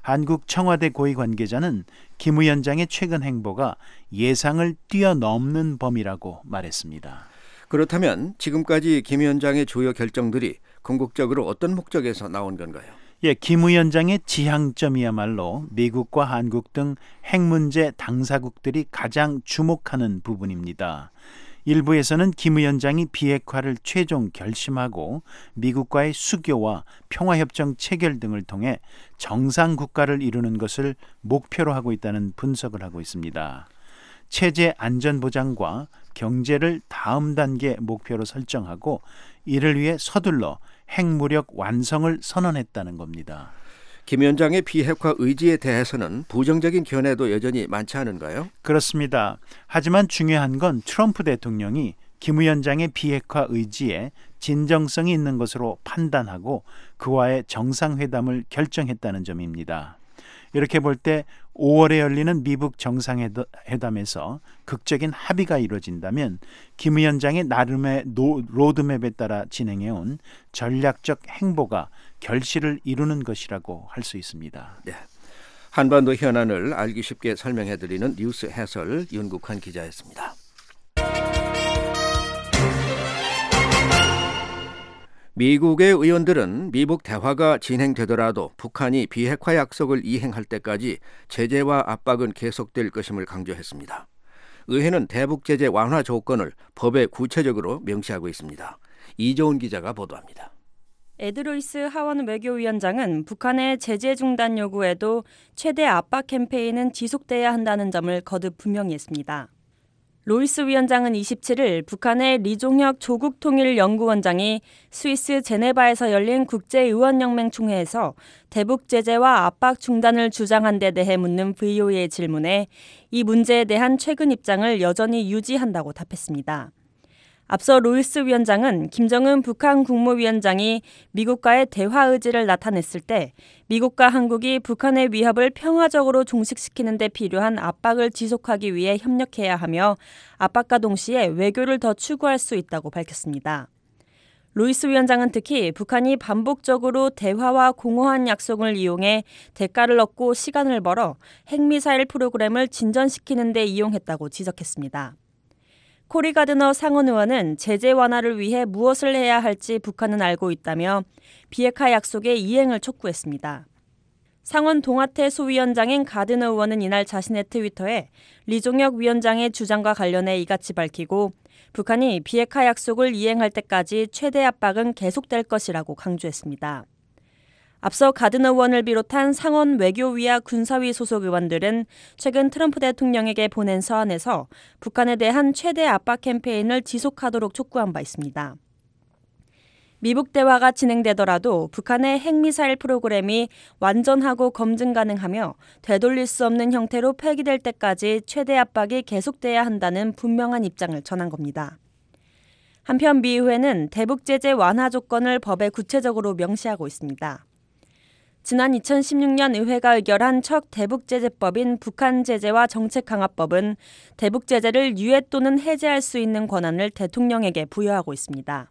한국 청와대 고위 관계자는 김 위원장의 최근 행보가 예상을 뛰어넘는 범위라고 말했습니다. 그렇다면 지금까지 김 위원장의 주요 결정들이 궁극적으로 어떤 목적에서 나온 건가요? 예, 김 위원장의 지향점이야말로 미국과 한국 등 핵 문제 당사국들이 가장 주목하는 부분입니다. 일부에서는 김 위원장이 비핵화를 최종 결심하고 미국과의 수교와 평화협정 체결 등을 통해 정상국가를 이루는 것을 목표로 하고 있다는 분석을 하고 있습니다. 체제 안전보장과 경제를 다음 단계 목표로 설정하고 이를 위해 서둘러 핵무력 완성을 선언했다는 겁니다. 김 위원장의 비핵화 의지에 대해서는 부정적인 견해도 여전히 많지 않은가요? 그렇습니다. 하지만 중요한 건 트럼프 대통령이 김 위원장의 비핵화 의지에 진정성이 있는 것으로 판단하고 그와의 정상회담을 결정했다는 점입니다. 이렇게 볼 때 오월에 열리는 미북 정상회담에서 극적인 합의가 이루어진다면 김 위원장의 나름의 노, 로드맵에 따라 진행해온 전략적 행보가 결실을 이루는 것이라고 할 수 있습니다. 네. 한반도 현안을 알기 쉽게 설명해드리는 뉴스 해설 윤국환 기자였습니다. 미국의 의원들은 미북 대화가 진행되더라도 북한이 비핵화 약속을 이행할 때까지 제재와 압박은 계속될 것임을 강조했습니다. 의회는 대북 제재 완화 조건을 법에 구체적으로 명시하고 있습니다. 이조은 기자가 보도합니다. 에드 루이스 하원 외교위원장은 북한의 제재 중단 요구에도 최대 압박 캠페인은 지속돼야 한다는 점을 거듭 분명히 했습니다. 로이스 위원장은 이십칠일 북한의 리종혁 조국통일연구원장이 스위스 제네바에서 열린 국제의원연맹 총회에서 대북 제재와 압박 중단을 주장한 데 대해 묻는 브이오에이의 질문에 이 문제에 대한 최근 입장을 여전히 유지한다고 답했습니다. 앞서 로이스 위원장은 김정은 북한 국무위원장이 미국과의 대화 의지를 나타냈을 때 미국과 한국이 북한의 위협을 평화적으로 종식시키는 데 필요한 압박을 지속하기 위해 협력해야 하며 압박과 동시에 외교를 더 추구할 수 있다고 밝혔습니다. 로이스 위원장은 특히 북한이 반복적으로 대화와 공허한 약속을 이용해 대가를 얻고 시간을 벌어 핵미사일 프로그램을 진전시키는 데 이용했다고 지적했습니다. 코리 가드너 상원 의원은 제재 완화를 위해 무엇을 해야 할지 북한은 알고 있다며 비핵화 약속의 이행을 촉구했습니다. 상원 동아태 소위원장인 가드너 의원은 이날 자신의 트위터에 리종혁 위원장의 주장과 관련해 이같이 밝히고 북한이 비핵화 약속을 이행할 때까지 최대 압박은 계속될 것이라고 강조했습니다. 앞서 가드너 의원을 비롯한 상원 외교위와 군사위 소속 의원들은 최근 트럼프 대통령에게 보낸 서한에서 북한에 대한 최대 압박 캠페인을 지속하도록 촉구한 바 있습니다. 미북 대화가 진행되더라도 북한의 핵미사일 프로그램이 완전하고 검증 가능하며 되돌릴 수 없는 형태로 폐기될 때까지 최대 압박이 계속돼야 한다는 분명한 입장을 전한 겁니다. 한편 미 의회는 대북 제재 완화 조건을 법에 구체적으로 명시하고 있습니다. 지난 이천십육 년 의회가 의결한 첫 대북제재법인 북한제재와 정책강화법은 대북제재를 유예 또는 해제할 수 있는 권한을 대통령에게 부여하고 있습니다.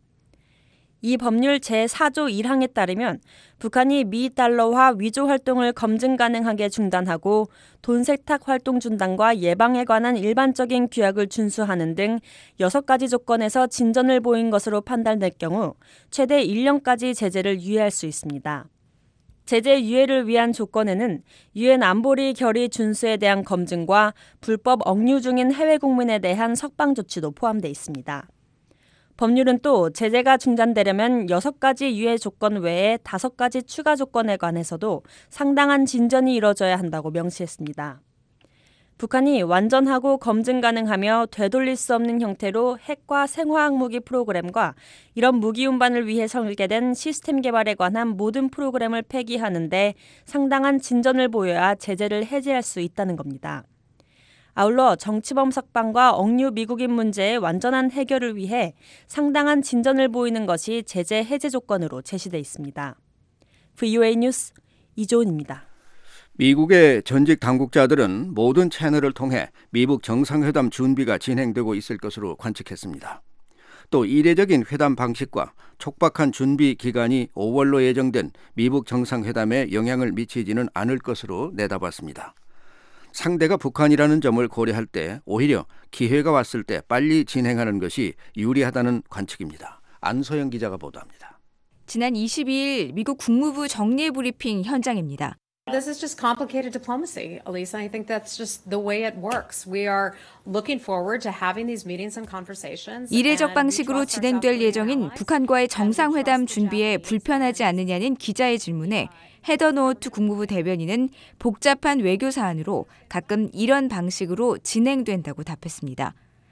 이 법률 제사조 일 항에 따르면 북한이 미 달러화 위조 활동을 검증 가능하게 중단하고 돈 세탁 활동 중단과 예방에 관한 일반적인 규약을 준수하는 등 여섯 가지 조건에서 진전을 보인 것으로 판단될 경우 최대 일 년까지 제재를 유예할 수 있습니다. 제재 유예를 위한 조건에는 유엔 안보리 결의 준수에 대한 검증과 불법 억류 중인 해외 국민에 대한 석방 조치도 포함되어 있습니다. 법률은 또 제재가 중단되려면 여섯 가지 유예 조건 외에 다섯 가지 추가 조건에 관해서도 상당한 진전이 이뤄져야 한다고 명시했습니다. 북한이 완전하고 검증 가능하며 되돌릴 수 없는 형태로 핵과 생화학 무기 프로그램과 이런 무기 운반을 위해 설계된 시스템 개발에 관한 모든 프로그램을 폐기하는데 상당한 진전을 보여야 제재를 해제할 수 있다는 겁니다. 아울러 정치범 석방과 억류 미국인 문제의 완전한 해결을 위해 상당한 진전을 보이는 것이 제재 해제 조건으로 제시돼 있습니다. 브이오에이 뉴스 이조은입니다. 미국의 전직 당국자들은 모든 채널을 통해 미북 정상회담 준비가 진행되고 있을 것으로 관측했습니다. 또 이례적인 회담 방식과 촉박한 준비 기간이 오월로 예정된 미북 정상회담에 영향을 미치지는 않을 것으로 내다봤습니다. 상대가 북한이라는 점을 고려할 때 오히려 기회가 왔을 때 빨리 진행하는 것이 유리하다는 관측입니다. 안소영 기자가 보도합니다. 지난 이십이일 미국 국무부 정례 브리핑 현장입니다. This is just complicated diplomacy, Elisa. I think that's just the way it works. We are looking forward to having these meetings and conversations. 이례적 방식으로 진행될 예정인 북한과의 정상회담 준비에 불편하지 않느냐는 기자의 질문에 헤더 노어트 국무부 대변인은 복잡한 외교 사안으로 가끔 이런 방식으로 진행된다고 답했습니다.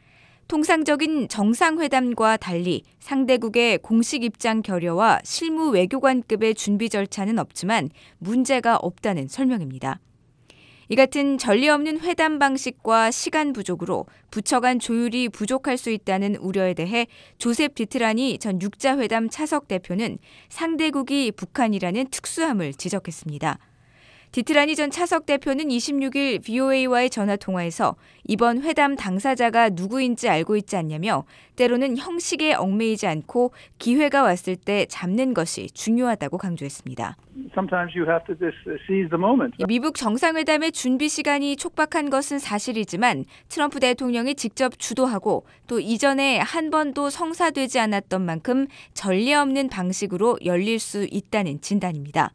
통상적인 정상회담과 달리 상대국의 공식 입장 결여와 실무 외교관급의 준비 절차는 없지만 문제가 없다는 설명입니다. 이 같은 전례 없는 회담 방식과 시간 부족으로 부처 간 조율이 부족할 수 있다는 우려에 대해 조셉 디트라니 전 육자회담 차석 대표는 상대국이 북한이라는 특수함을 지적했습니다. 디트라니 전 차석 대표는 이십육 일 브이오에이와의 전화통화에서 이번 회담 당사자가 누구인지 알고 있지 않냐며 때로는 형식에 얽매이지 않고 기회가 왔을 때 잡는 것이 중요하다고 강조했습니다. Sometimes you have to just seize the moment. 미국 정상회담의 준비 시간이 촉박한 것은 사실이지만 트럼프 대통령이 직접 주도하고 또 이전에 한 번도 성사되지 않았던 만큼 전례 없는 방식으로 열릴 수 있다는 진단입니다.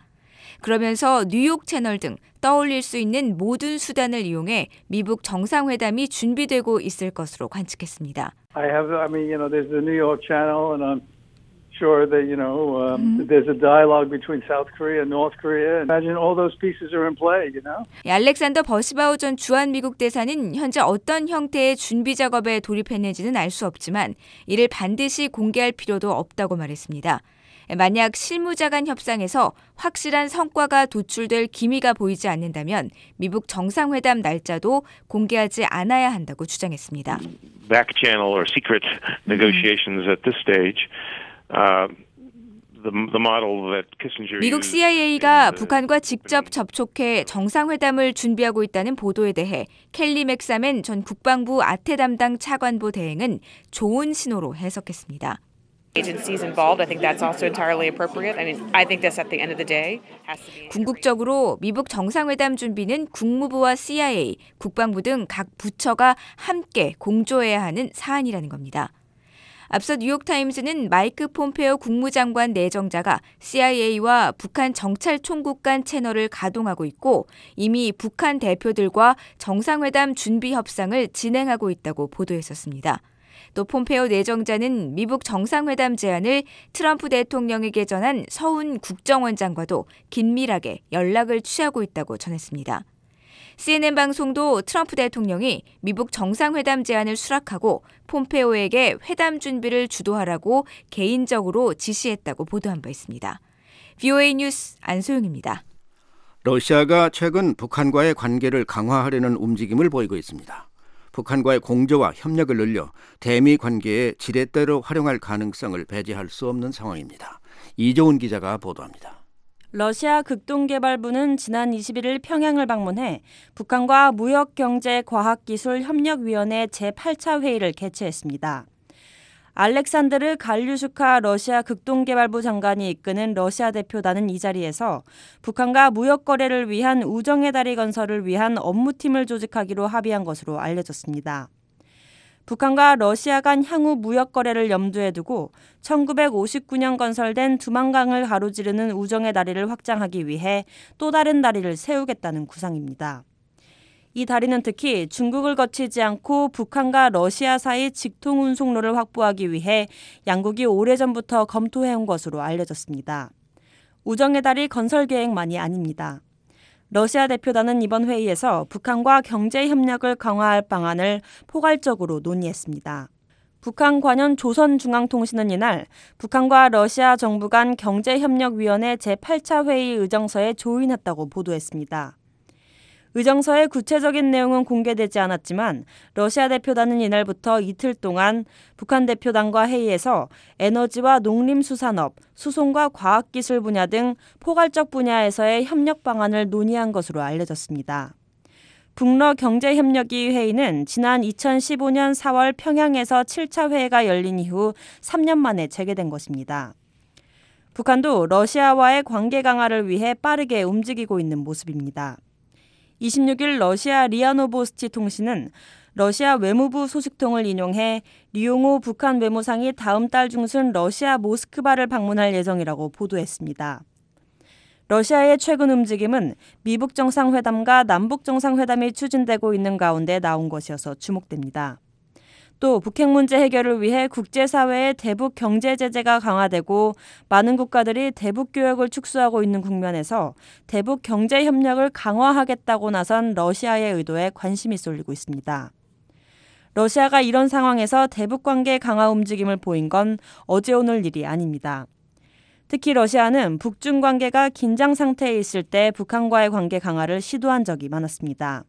그러면서 뉴욕 채널 등 떠올릴 수 있는 모든 수단을 이용해 미국 정상회담이 준비되고 있을 것으로 관측했습니다. I have, I mean, you know, there's the New York channel, and I'm sure that, you know, um, there's a dialogue between South Korea and North Korea. Imagine all those pieces are in play, you know. 알렉산더 버시바우 전 주한 미국 대사는 현재 어떤 형태의 준비 작업에 돌입했는지는 알 수 없지만 이를 반드시 공개할 필요도 없다고 말했습니다. 만약 실무자 간 협상에서 확실한 성과가 도출될 기미가 보이지 않는다면 미국 정상회담 날짜도 공개하지 않아야 한다고 주장했습니다. Back channel or secret negotiations at this stage. Uh, the, the model that Kissinger 미국 씨아이에이가 북한과 직접 접촉해 정상회담을 준비하고 있다는 보도에 대해 켈리 맥사맨 전 국방부 아태 담당 차관보 대행은 좋은 신호로 해석했습니다. Agencies involved, I think that's also entirely appropriate. I mean, I think this at the end of the day has to be. 궁극적으로 미국 정상회담 준비는 국무부와 씨아이에이, 국방부 등 각 부처가 함께 공조해야 하는 사안이라는 겁니다. 앞서 뉴욕타임스는 마이크 폼페오 국무장관 내정자가 씨아이에이와 북한 정찰총국 간 채널을 가동하고 있고 이미 북한 대표들과 정상회담 준비 협상을 진행하고 있다고 보도했었습니다. 또 폼페오 내정자는 미국 정상회담 제안을 트럼프 대통령에게 전한 서훈 국정원장과도 긴밀하게 연락을 취하고 있다고 전했습니다. 씨엔엔 방송도 트럼프 대통령이 미국 정상회담 제안을 수락하고 폼페오에게 회담 준비를 주도하라고 개인적으로 지시했다고 보도한 바 있습니다. 브이오에이 뉴스 안소영입니다. 러시아가 최근 북한과의 관계를 강화하려는 움직임을 보이고 있습니다. 북한과의 공조와 협력을 늘려 대미 관계에 지렛대로 활용할 가능성을 배제할 수 없는 상황입니다. 이조은 기자가 보도합니다. 러시아 극동개발부는 지난 이십일 일 평양을 방문해 북한과 무역경제과학기술협력위원회 제팔 차 회의를 개최했습니다. 알렉산드르 갈류슈카 러시아 극동개발부 장관이 이끄는 러시아 대표단은 이 자리에서 북한과 무역거래를 위한 우정의 다리 건설을 위한 업무팀을 조직하기로 합의한 것으로 알려졌습니다. 북한과 러시아 간 향후 무역거래를 염두에 두고 천구백오십구 년 건설된 두만강을 가로지르는 우정의 다리를 확장하기 위해 또 다른 다리를 세우겠다는 구상입니다. 이 다리는 특히 중국을 거치지 않고 북한과 러시아 사이 직통 운송로를 확보하기 위해 양국이 오래전부터 검토해온 것으로 알려졌습니다. 우정의 다리 건설 계획만이 아닙니다. 러시아 대표단은 이번 회의에서 북한과 경제 협력을 강화할 방안을 포괄적으로 논의했습니다. 북한 관현 조선중앙통신은 이날 북한과 러시아 정부 간 경제협력위원회 제팔 차 회의 의정서에 조인했다고 보도했습니다. 의정서의 구체적인 내용은 공개되지 않았지만 러시아 대표단은 이날부터 이틀 동안 북한 대표단과 회의에서 에너지와 농림수산업, 수송과 과학기술 분야 등 포괄적 분야에서의 협력 방안을 논의한 것으로 알려졌습니다. 북러 경제협력위 회의는 지난 이천십오 년 사월 평양에서 칠 차 회의가 열린 이후 삼 년 만에 재개된 것입니다. 북한도 러시아와의 관계 강화를 위해 빠르게 움직이고 있는 모습입니다. 이십육 일 러시아 리아 노보스티 통신은 러시아 외무부 소식통을 인용해 리용호 북한 외무상이 다음 달 중순 러시아 모스크바를 방문할 예정이라고 보도했습니다. 러시아의 최근 움직임은 미북 정상회담과 남북 정상회담이 추진되고 있는 가운데 나온 것이어서 주목됩니다. 또 북핵 문제 해결을 위해 국제사회의 대북 경제 제재가 강화되고 많은 국가들이 대북 교역을 축소하고 있는 국면에서 대북 경제 협력을 강화하겠다고 나선 러시아의 의도에 관심이 쏠리고 있습니다. 러시아가 이런 상황에서 대북 관계 강화 움직임을 보인 건 어제 오늘 일이 아닙니다. 특히 러시아는 북중 관계가 긴장 상태에 있을 때 북한과의 관계 강화를 시도한 적이 많았습니다.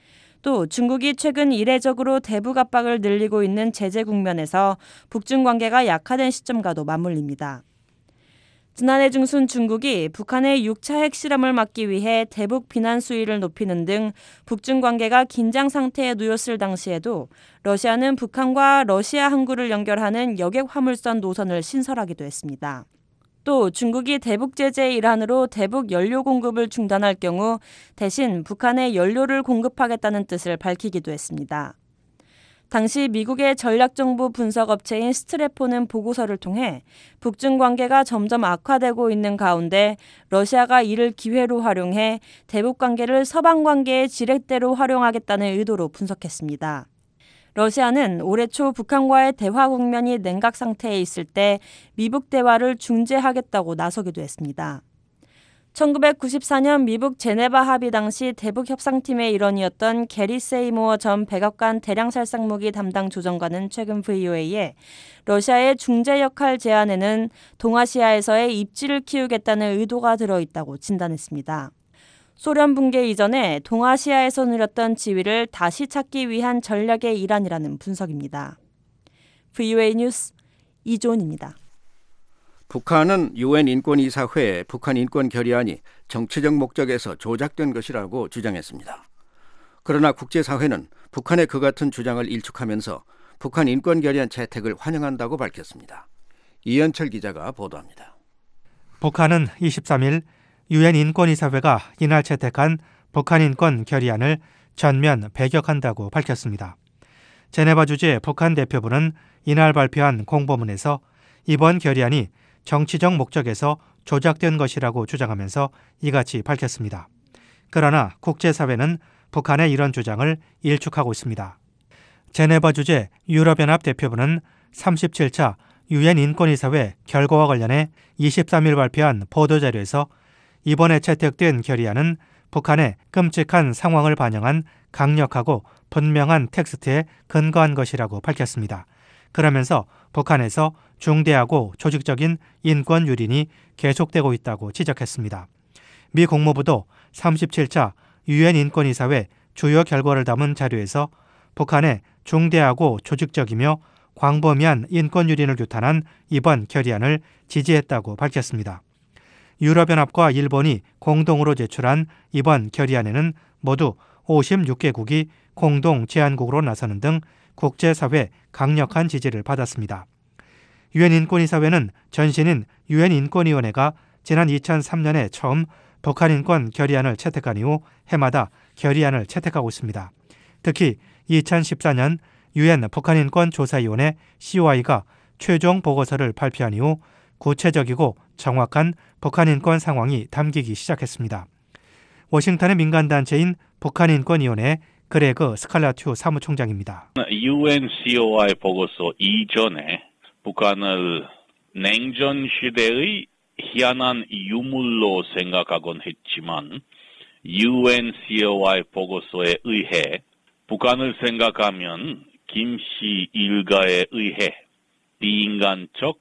또 중국이 최근 이례적으로 대북 압박을 늘리고 있는 제재 국면에서 북중 관계가 약화된 시점과도 맞물립니다. 지난해 중순 중국이 북한의 육 차 핵실험을 막기 위해 대북 비난 수위를 높이는 등 북중 관계가 긴장 상태에 놓였을 당시에도 러시아는 북한과 러시아 항구를 연결하는 여객 화물선 노선을 신설하기도 했습니다. 또 중국이 대북 제재의 일환으로 대북 연료 공급을 중단할 경우 대신 북한에 연료를 공급하겠다는 뜻을 밝히기도 했습니다. 당시 미국의 전략정보 분석업체인 스트래포는 보고서를 통해 북중 관계가 점점 악화되고 있는 가운데 러시아가 이를 기회로 활용해 대북 관계를 서방 관계의 지렛대로 활용하겠다는 의도로 분석했습니다. 러시아는 올해 초 북한과의 대화 국면이 냉각 상태에 있을 때 미북 대화를 중재하겠다고 나서기도 했습니다. 천구백구십사 년 미북 제네바 합의 당시 대북 협상팀의 일원이었던 게리 세이모어 전 백악관 대량살상무기 담당 조정관은 최근 브이오에이에 러시아의 중재 역할 제안에는 동아시아에서의 입지를 키우겠다는 의도가 들어있다고 진단했습니다. 소련 붕괴 이전에 동아시아에서 누렸던 지위를 다시 찾기 위한 전략의 일환이라는 분석입니다. 브이오에이 뉴스 이조은입니다. 북한은 유엔 인권이사회 북한 인권 결의안이 정치적 목적에서 조작된 것이라고 주장했습니다. 그러나 국제사회는 북한의 그 같은 주장을 일축하면서 북한 인권 결의안 채택을 환영한다고 밝혔습니다. 이현철 기자가 보도합니다. 북한은 이십삼 일 유엔 인권이사회가 이날 채택한 북한 인권 결의안을 전면 배격한다고 밝혔습니다. 제네바 주재 북한 대표부는 이날 발표한 공보문에서 이번 결의안이 정치적 목적에서 조작된 것이라고 주장하면서 이같이 밝혔습니다. 그러나 국제사회는 북한의 이런 주장을 일축하고 있습니다. 제네바 주재 유럽연합 대표부는 삼십칠 차 유엔 인권이사회 결과와 관련해 이십삼 일 발표한 보도자료에서 이번에 채택된 결의안은 북한의 끔찍한 상황을 반영한 강력하고 분명한 텍스트에 근거한 것이라고 밝혔습니다. 그러면서 북한에서 중대하고 조직적인 인권 유린이 계속되고 있다고 지적했습니다. 미 국무부도 삼십칠 차 유엔 인권이사회 주요 결과를 담은 자료에서 북한의 중대하고 조직적이며 광범위한 인권 유린을 규탄한 이번 결의안을 지지했다고 밝혔습니다. 유럽연합과 일본이 공동으로 제출한 이번 결의안에는 모두 오십육 개국이 공동 제안국으로 나서는 등 국제사회 강력한 지지를 받았습니다. 유엔 인권이사회는 전신인 유엔 인권위원회가 지난 이천삼 년에 처음 북한 인권 결의안을 채택한 이후 해마다 결의안을 채택하고 있습니다. 특히 이천십사 년 유엔 북한 인권 조사위원회 씨오아이가 최종 보고서를 발표한 이후 구체적이고 정확한 북한 인권 상황이 담기기 시작했습니다. 워싱턴의 민간단체인 북한인권위원회 그레그 스칼라튜 사무총장입니다. 유엔 씨오아이 보고서 이전에 북한을 냉전 시대의 희한한 유물로 생각하곤 했지만 유엔 씨오아이 보고서에 의해 북한을 생각하면 김씨 일가에 의해 비인간적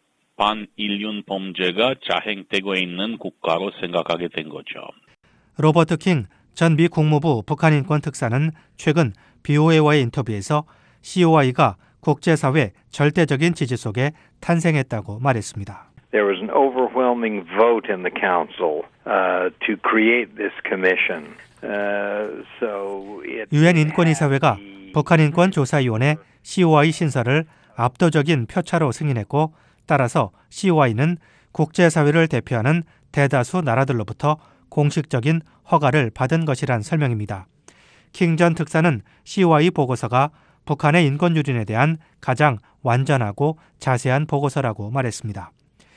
반인륜 범죄가 자행되고 있는 국가로 생각하게 된 거죠. 로버트 킹 전 미 국무부 북한인권 특사는 최근 비오에이와의 인터뷰에서 씨오아이가 국제사회 절대적인 지지 속에 탄생했다고 말했습니다. There was an overwhelming vote in the council uh, to create this commission. Uh, so it 유엔 인권이사회가 북한인권조사위원회 씨오아이 신설을 압도적인 표차로 승인했고 따라서 씨오아이는 국제사회를 대표하는 대다수 나라들로부터 공식적인 허가를 받은 것이란 설명입니다. 킹 전 특사는 씨오아이 보고서가 북한의 인권 유린에 대한 가장 완전하고 자세한 보고서라고 말했습니다.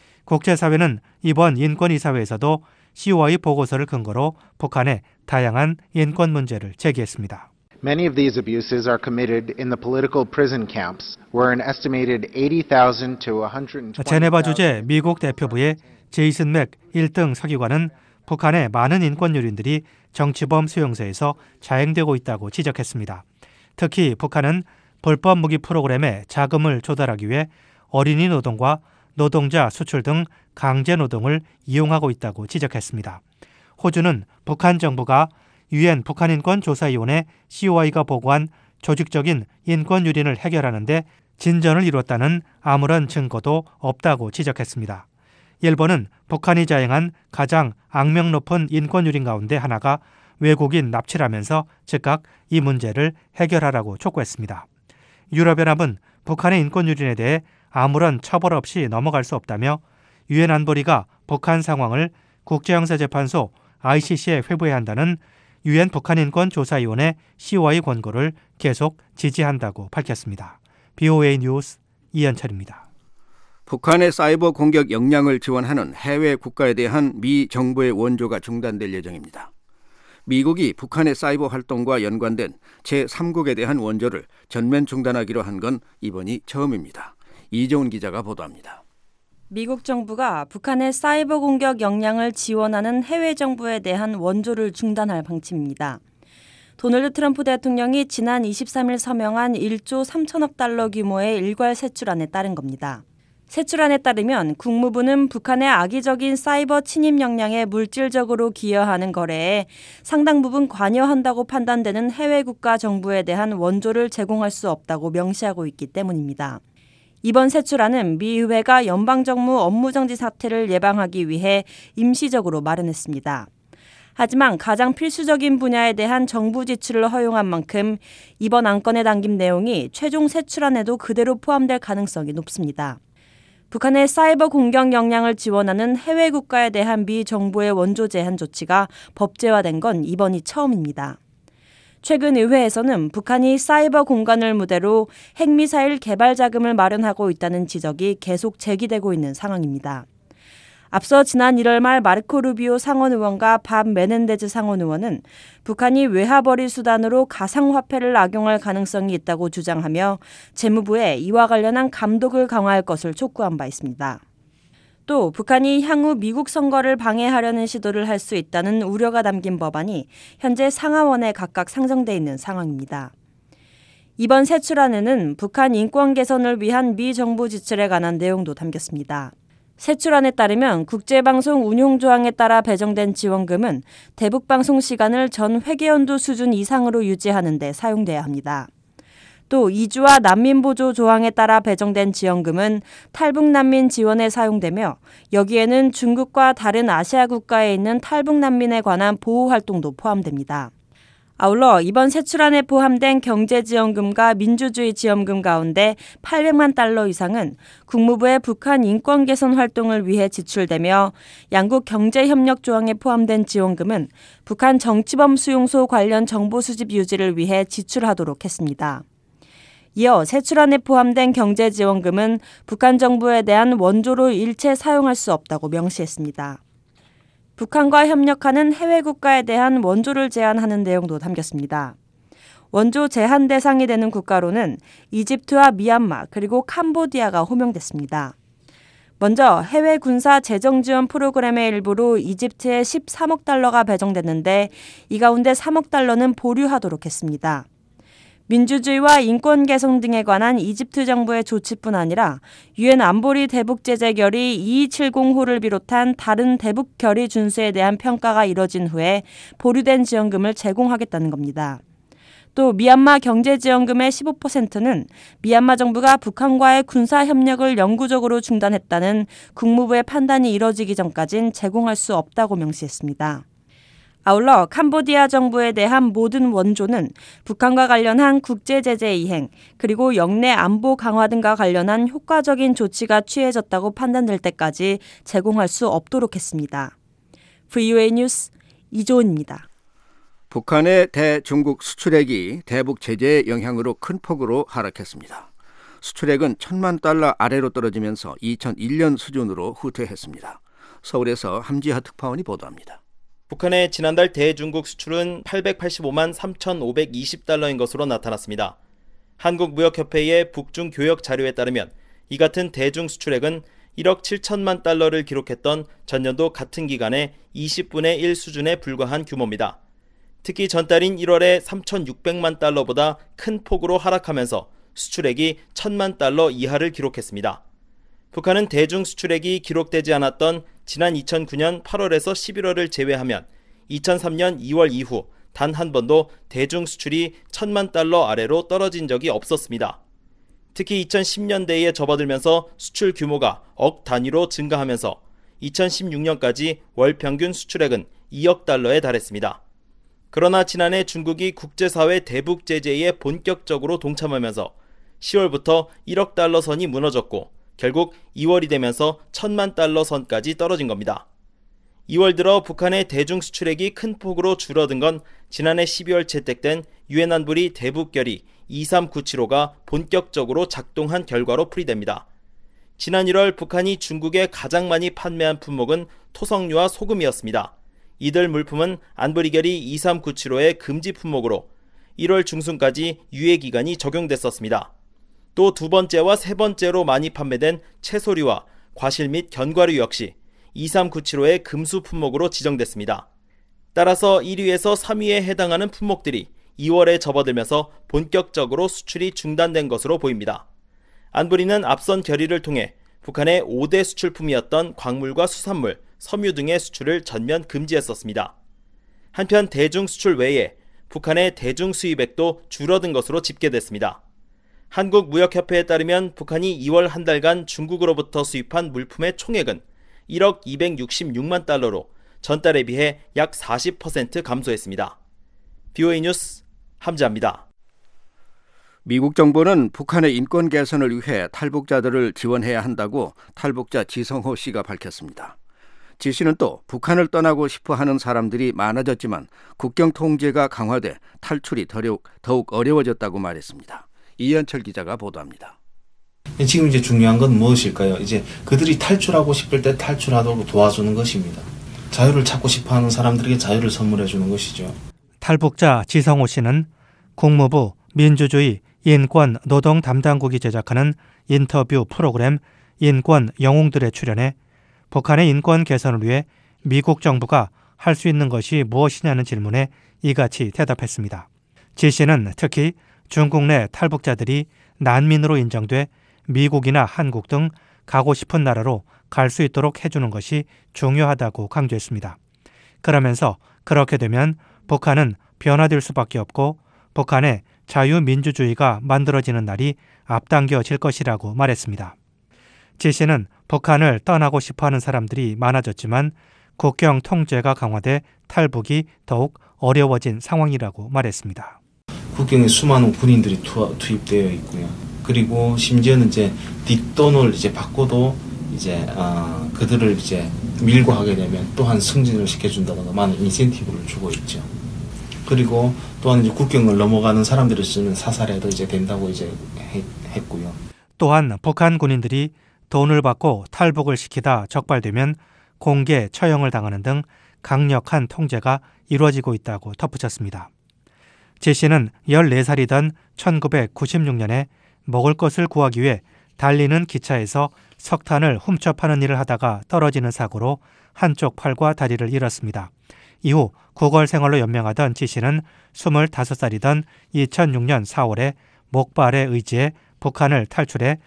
국제사회는 이번 인권이사회에서도 씨오아이 보고서를 근거로 북한의 다양한 인권 문제를 제기했습니다. Many of these abuses are committed in the political prison camps, where an estimated eighty thousand to one hundred twenty thousand 제네바 주재 미국 대표부의 제이슨 맥 일 등 서기관은 북한의 많은 인권 유린들이 정치범 수용소에서 자행되고 있다고 지적했습니다. 특히 북한은 불법 무기 프로그램에 자금을 조달하기 위해 어린이 노동과 노동자 수출 등 강제 노동을 이용하고 있다고 지적했습니다. 호주는 북한 정부가 유엔 북한인권조사위원회 씨오아이가 보고한 조직적인 인권 유린을 해결하는 데 진전을 이뤘다는 아무런 증거도 없다고 지적했습니다. 일본은 북한이 자행한 가장 악명 높은 인권 유린 가운데 하나가 외국인 납치라면서 즉각 이 문제를 해결하라고 촉구했습니다. 유럽연합은 북한의 인권 유린에 대해 아무런 처벌 없이 넘어갈 수 없다며 유엔 안보리가 북한 상황을 국제형사재판소 아이씨씨에 회부해야 한다는 유엔 북한인권조사위원회 시오아이 권고를 계속 지지한다고 밝혔습니다. 비오에이 뉴스 이현철입니다. 북한의 사이버 공격 역량을 지원하는 해외 국가에 대한 미 정부의 원조가 중단될 예정입니다. 미국이 북한의 사이버 활동과 연관된 제삼국에 대한 원조를 전면 중단하기로 한 건 이번이 처음입니다. 이정훈 기자가 보도합니다. 미국 정부가 북한의 사이버 공격 역량을 지원하는 해외 정부에 대한 원조를 중단할 방침입니다. 도널드 트럼프 대통령이 지난 이십삼 일 서명한 일조 삼천억 달러 규모의 일괄 세출안에 따른 겁니다. 세출안에 따르면 국무부는 북한의 악의적인 사이버 침입 역량에 물질적으로 기여하는 거래에 상당 부분 관여한다고 판단되는 해외 국가 정부에 대한 원조를 제공할 수 없다고 명시하고 있기 때문입니다. 이번 세출안은 미 의회가 연방정부 업무정지 사태를 예방하기 위해 임시적으로 마련했습니다. 하지만 가장 필수적인 분야에 대한 정부 지출을 허용한 만큼 이번 안건에 담긴 내용이 최종 세출안에도 그대로 포함될 가능성이 높습니다. 북한의 사이버 공격 역량을 지원하는 해외 국가에 대한 미 정부의 원조 제한 조치가 법제화된 건 이번이 처음입니다. 최근 의회에서는 북한이 사이버 공간을 무대로 핵미사일 개발 자금을 마련하고 있다는 지적이 계속 제기되고 있는 상황입니다. 앞서 지난 일월 말 마르코 루비오 상원의원과 밥 메넨데즈 상원의원은 북한이 외화벌이 수단으로 가상화폐를 악용할 가능성이 있다고 주장하며 재무부에 이와 관련한 감독을 강화할 것을 촉구한 바 있습니다. 또 북한이 향후 미국 선거를 방해하려는 시도를 할 수 있다는 우려가 담긴 법안이 현재 상하원에 각각 상정돼 있는 상황입니다. 이번 세출안에는 북한 인권 개선을 위한 미 정부 지출에 관한 내용도 담겼습니다. 세출안에 따르면 국제방송 운용조항에 따라 배정된 지원금은 대북방송 시간을 전 회계연도 수준 이상으로 유지하는 데 사용돼야 합니다. 또 이주와 난민보조 조항에 따라 배정된 지원금은 탈북난민 지원에 사용되며 여기에는 중국과 다른 아시아 국가에 있는 탈북난민에 관한 보호활동도 포함됩니다. 아울러 이번 세출안에 포함된 경제지원금과 민주주의 지원금 가운데 팔백만 달러 이상은 국무부의 북한 인권 개선 활동을 위해 지출되며 양국 경제협력 조항에 포함된 지원금은 북한 정치범 수용소 관련 정보 수집 유지를 위해 지출하도록 했습니다. 이어 세출안에 포함된 경제지원금은 북한 정부에 대한 원조로 일체 사용할 수 없다고 명시했습니다. 북한과 협력하는 해외 국가에 대한 원조를 제한하는 내용도 담겼습니다. 원조 제한 대상이 되는 국가로는 이집트와 미얀마 그리고 캄보디아가 호명됐습니다. 먼저 해외 군사 재정 지원 프로그램의 일부로 이집트에 십삼억 달러가 배정됐는데 이 가운데 삼억 달러는 보류하도록 했습니다. 민주주의와 인권 개선 등에 관한 이집트 정부의 조치뿐 아니라 유엔 안보리 대북 제재 결의 이이칠공호를 비롯한 다른 대북 결의 준수에 대한 평가가 이뤄진 후에 보류된 지원금을 제공하겠다는 겁니다. 또 미얀마 경제지원금의 십오 퍼센트는 미얀마 정부가 북한과의 군사협력을 영구적으로 중단했다는 국무부의 판단이 이뤄지기 전까진 제공할 수 없다고 명시했습니다. 아울러 캄보디아 정부에 대한 모든 원조는 북한과 관련한 국제제재 이행, 그리고 영내 안보 강화 등과 관련한 효과적인 조치가 취해졌다고 판단될 때까지 제공할 수 없도록 했습니다. 브이오에이 뉴스 이조은입니다. 북한의 대중국 수출액이 대북 제재의 영향으로 큰 폭으로 하락했습니다. 수출액은 천만 달러 아래로 떨어지면서 이천일 년 수준으로 후퇴했습니다. 서울에서 함지하 특파원이 보도합니다. 북한의 지난달 대중국 수출은 팔백팔십오만 삼천오백이십 달러인 것으로 나타났습니다. 한국무역협회의 북중 교역 자료에 따르면 이 같은 대중 수출액은 일억 칠천만 달러를 기록했던 전년도 같은 기간의 이십분의 일 수준에 불과한 규모입니다. 특히 전달인 일월에 삼천육백만 달러보다 큰 폭으로 하락하면서 수출액이 천만 달러 이하를 기록했습니다. 북한은 대중 수출액이 기록되지 않았던 지난 이천구 년 팔월에서 십일월을 제외하면 이천삼 년 이월 이후 단 한 번도 대중 수출이 천만 달러 아래로 떨어진 적이 없었습니다. 특히 이천십 년대에 접어들면서 수출 규모가 억 단위로 증가하면서 이천십육 년까지 월 평균 수출액은 이억 달러에 달했습니다. 그러나 지난해 중국이 국제사회 대북 제재에 본격적으로 동참하면서 시월부터 일억 달러 선이 무너졌고 결국 이월이 되면서 천만 달러 선까지 떨어진 겁니다. 이월 들어 북한의 대중 수출액이 큰 폭으로 줄어든 건 지난해 십이월 채택된 유엔 안보리 대북 결의 이삼구칠오가 본격적으로 작동한 결과로 풀이됩니다. 지난 일월 북한이 중국에 가장 많이 판매한 품목은 토석류와 소금이었습니다. 이들 물품은 안보리 결의 이삼구칠오의 금지 품목으로 일월 중순까지 유예 기간이 적용됐었습니다. 또 두 번째와 세 번째로 많이 판매된 채소류와 과실 및 견과류 역시 이삼구칠오의 금수 품목으로 지정됐습니다. 따라서 일 위에서 삼 위에 해당하는 품목들이 이월에 접어들면서 본격적으로 수출이 중단된 것으로 보입니다. 안보리는 앞선 결의를 통해 북한의 오 대 수출품이었던 광물과 수산물, 섬유 등의 수출을 전면 금지했었습니다. 한편 대중 수출 외에 북한의 대중 수입액도 줄어든 것으로 집계됐습니다. 한국무역협회에 따르면 북한이 이월 한 달간 중국으로부터 수입한 물품의 총액은 일억 이백육십육만 달러로 전달에 비해 약 사십 퍼센트 감소했습니다. 비오에이 뉴스 함자입니다. 미국 정부는 북한의 인권 개선을 위해 탈북자들을 지원해야 한다고 탈북자 지성호 씨가 밝혔습니다. 지 씨는 또 북한을 떠나고 싶어하는 사람들이 많아졌지만 국경 통제가 강화돼 탈출이 더욱 어려워졌다고 말했습니다. 이현철 기자가 보도합니다. 지금 이제 중요한 건 무엇일까요? 이제 그들이 탈출하고 싶을 때 탈출하도록 도와주는 것입니다. 자유를 찾고 싶어하는 사람들에게 자유를 선물해 주는 것이죠. 탈북자 지성호 씨는 국무부 민주주의 인권 노동 담당국이 제작하는 인터뷰 프로그램 인권 영웅들에 출연해 북한의 인권 개선을 위해 미국 정부가 할 수 있는 것이 무엇이냐는 질문에 이같이 대답했습니다. 지 씨는 특히 중국 내 탈북자들이 난민으로 인정돼 미국이나 한국 등 가고 싶은 나라로 갈 수 있도록 해주는 것이 중요하다고 강조했습니다. 그러면서 그렇게 되면 북한은 변화될 수밖에 없고 북한의 자유민주주의가 만들어지는 날이 앞당겨질 것이라고 말했습니다. 지 씨는 북한을 떠나고 싶어하는 사람들이 많아졌지만 국경 통제가 강화돼 탈북이 더욱 어려워진 상황이라고 말했습니다. 국경에 수많은 군인들이 투입되어 있고요. 그리고 심지어는 이제 뒷돈을 이제 받고도 이제 어, 그들을 이제 밀고 하게 되면 또한 승진을 시켜준다거나 많은 인센티브를 주고 있죠. 그리고 또한 이제 국경을 넘어가는 사람들을 쓰면 사살해도 이제 된다고 이제 했고요. 또한 북한 군인들이 돈을 받고 탈북을 시키다 적발되면 공개 처형을 당하는 등 강력한 통제가 이루어지고 있다고 덧붙였습니다. 지 씨는 열네 살이던 천구백구십육 년에 먹을 것을 구하기 위해 달리는 기차에서 석탄을 훔쳐 파는 일을 하다가 떨어지는 사고로 한쪽 팔과 다리를 잃었습니다. 이후 구걸 생활로 연명하던 지 씨는 스물다섯 살이던 이천육 년 사월에 목발에 의지해 북한을 탈출해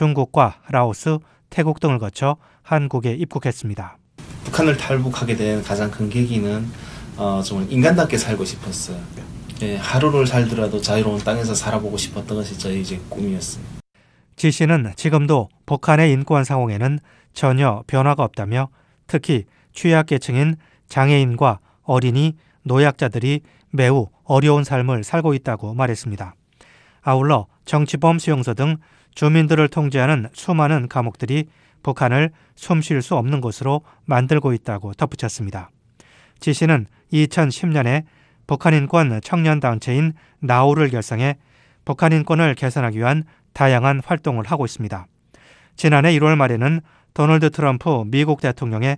중국과 라오스, 태국 등을 거쳐 한국에 입국했습니다. 북한을 탈북하게 된 가장 큰 계기는 어, 정말 인간답게 살고 싶었어요. 예, 하루를 살더라도 자유로운 땅에서 살아보고 싶었던 것이 저의 이제 꿈이었어요. 지 씨는 지금도 북한의 인권 상황에는 전혀 변화가 없다며 특히 취약계층인 장애인과 어린이, 노약자들이 매우 어려운 삶을 살고 있다고 말했습니다. 아울러 정치범 수용소 등 주민들을 통제하는 수많은 감옥들이 북한을 숨 쉴 수 없는 곳으로 만들고 있다고 덧붙였습니다. 지 씨는 이천십 년에 북한인권 청년단체인 나우를 결성해 북한인권을 개선하기 위한 다양한 활동을 하고 있습니다. 지난해 일월 말에는 도널드 트럼프 미국 대통령의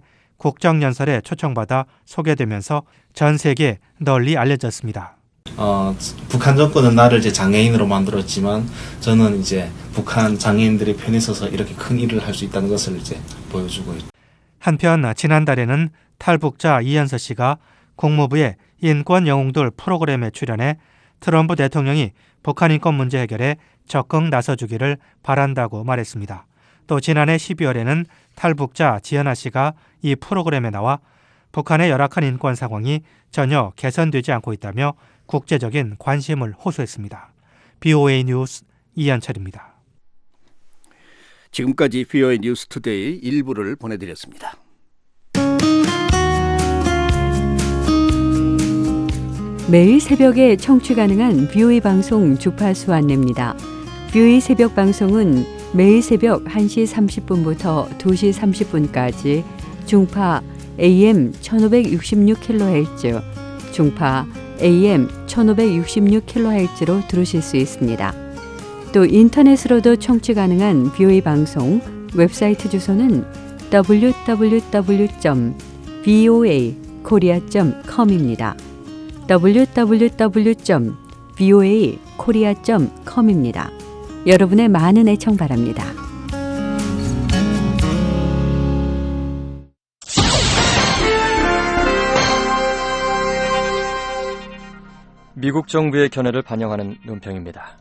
국정연설에 초청받아 소개되면서 전 세계에 널리 알려졌습니다. 어, 북한 정권은 나를 이제 장애인으로 만들었지만 저는 이제 북한 장애인들의 편에 서서 이렇게 큰 일을 할 수 있다는 것을 이제 보여주고 있죠. 한편 지난달에는 탈북자 이현서 씨가 국무부의 인권 영웅들 프로그램에 출연해 트럼프 대통령이 북한 인권 문제 해결에 적극 나서주기를 바란다고 말했습니다. 또 지난해 십이월에는 탈북자 지연아 씨가 이 프로그램에 나와 북한의 열악한 인권 상황이 전혀 개선되지 않고 있다며 국제적인 관심을 호소했습니다. 비오에이 뉴스 이현철입니다. 지금까지 비오에이 뉴스 투데이 일부를 보내드렸습니다. 매일 새벽에 청취 가능한 비오이 방송 주파수 안내입니다. 비오이 새벽 방송은 매일 새벽 한 시 삼십 분부터 두 시 삼십 분까지 중파 에이엠 천오백육십육 킬로헤르츠, 중파 에이엠 천오백육십육 킬로헤르츠로 들으실 수 있습니다. 또 인터넷으로도 청취 가능한 비오이 방송 웹사이트 주소는 더블유 더블유 더블유 점 비오에이 코리아 점 컴입니다. 더블유 더블유 더블유 점 비오에이 코리아 점 컴입니다. 여러분의 많은 애청 바랍니다. 미국 정부의 견해를 반영하는 논평입니다.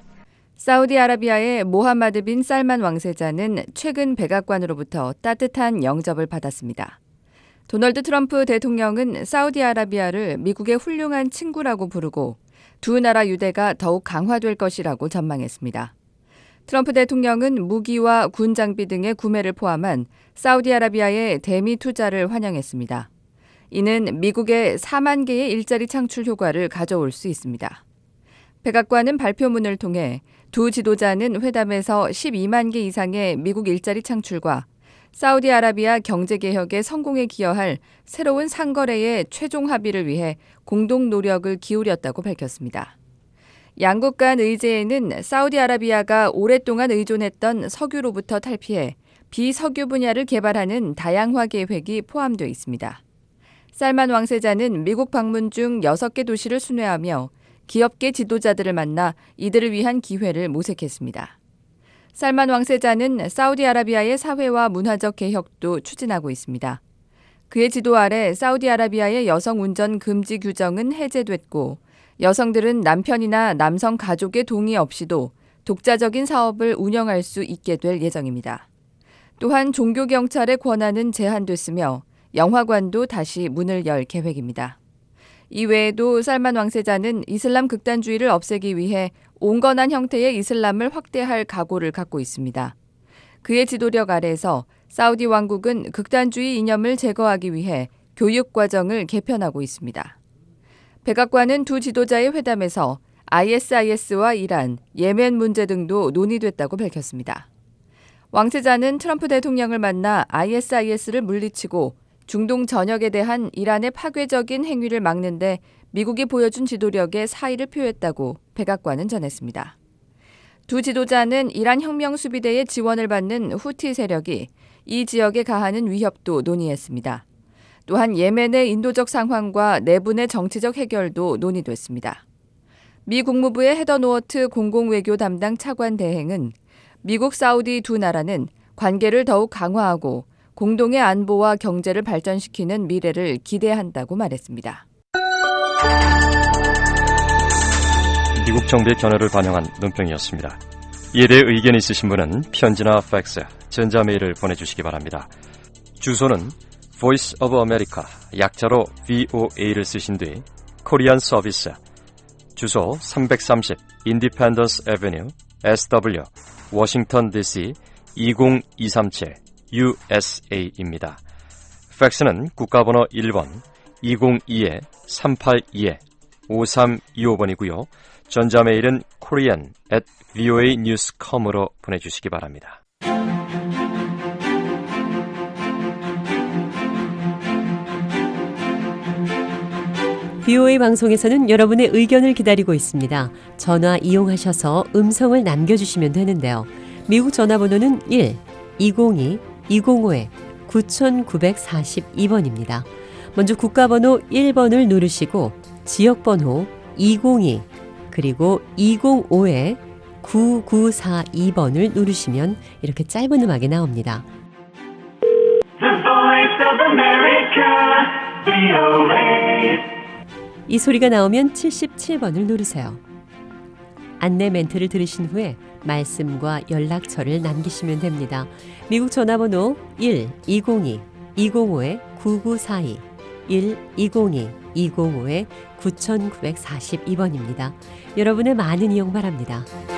사우디아라비아의 모하마드 빈 살만 왕세자는 최근 백악관으로부터 따뜻한 영접을 받았습니다. 도널드 트럼프 대통령은 사우디아라비아를 미국의 훌륭한 친구라고 부르고 두 나라 유대가 더욱 강화될 것이라고 전망했습니다. 트럼프 대통령은 무기와 군 장비 등의 구매를 포함한 사우디아라비아의 대미 투자를 환영했습니다. 이는 미국의 사만 개의 일자리 창출 효과를 가져올 수 있습니다. 백악관은 발표문을 통해 두 지도자는 회담에서 십이만 개 이상의 미국 일자리 창출과 사우디아라비아 경제개혁의 성공에 기여할 새로운 상거래의 최종 합의를 위해 공동 노력을 기울였다고 밝혔습니다. 양국 간 의제에는 사우디아라비아가 오랫동안 의존했던 석유로부터 탈피해 비석유 분야를 개발하는 다양화 계획이 포함되어 있습니다. 살만 왕세자는 미국 방문 중 여섯 개 도시를 순회하며 기업계 지도자들을 만나 이들을 위한 기회를 모색했습니다. 살만 왕세자는 사우디아라비아의 사회와 문화적 개혁도 추진하고 있습니다. 그의 지도 아래 사우디아라비아의 여성 운전 금지 규정은 해제됐고 여성들은 남편이나 남성 가족의 동의 없이도 독자적인 사업을 운영할 수 있게 될 예정입니다. 또한 종교경찰의 권한은 제한됐으며 영화관도 다시 문을 열 계획입니다. 이외에도 살만 왕세자는 이슬람 극단주의를 없애기 위해 온건한 형태의 이슬람을 확대할 각오를 갖고 있습니다. 그의 지도력 아래에서 사우디 왕국은 극단주의 이념을 제거하기 위해 교육 과정을 개편하고 있습니다. 백악관은 두 지도자의 회담에서 아이에스아이에스와 이란, 예멘 문제 등도 논의됐다고 밝혔습니다. 왕세자는 트럼프 대통령을 만나 아이에스아이에스를 물리치고 중동 전역에 대한 이란의 파괴적인 행위를 막는 데 미국이 보여준 지도력에 사의를 표했다고 백악관은 전했습니다. 두 지도자는 이란 혁명수비대의 지원을 받는 후티 세력이 이 지역에 가하는 위협도 논의했습니다. 또한 예멘의 인도적 상황과 내분의 정치적 해결도 논의됐습니다. 미 국무부의 헤더 노어트 공공외교 담당 차관 대행은 미국 사우디 두 나라는 관계를 더욱 강화하고 공동의 안보와 경제를 발전시키는 미래를 기대한다고 말했습니다. 미국 정부의 견해를 반영한 논평이었습니다. 이에 대해 의견이 있으신 분은 편지나 팩스, 전자메일을 보내주시기 바랍니다. 주소는 Voice of America, 약자로 브이오에이를 쓰신 뒤 코리안 서비스, 주소 삼백삼십 Independence Avenue, 에스더블유, 워싱턴 디씨 이공이삼칠 유에스에이입니다. 팩스는 국가번호 일 번 이공이 삼팔이 오삼이오 번이고요. 전자메일은 korean at voa news dot com으로 보내주시기 바랍니다. 비오에이 방송에서는 여러분의 의견을 기다리고 있습니다. 전화 이용하셔서 음성을 남겨주시면 되는데요. 미국 전화번호는 일 이공이 이공오 구구사이 번입니다. 먼저 국가번호 일 번을 누르시고 지역번호 이공이 그리고 이공오 구구사이 번을 누르시면 이렇게 짧은 음악이 나옵니다. The Voice of America, 브이오에이. 이 소리가 나오면 칠십칠 번을 누르세요. 안내 멘트를 들으신 후에 말씀과 연락처를 남기시면 됩니다. 미국 전화번호 일 이공이 이공오 구구사이 일 이공이 이공오 구구사이 번입니다. 여러분의 많은 이용 바랍니다.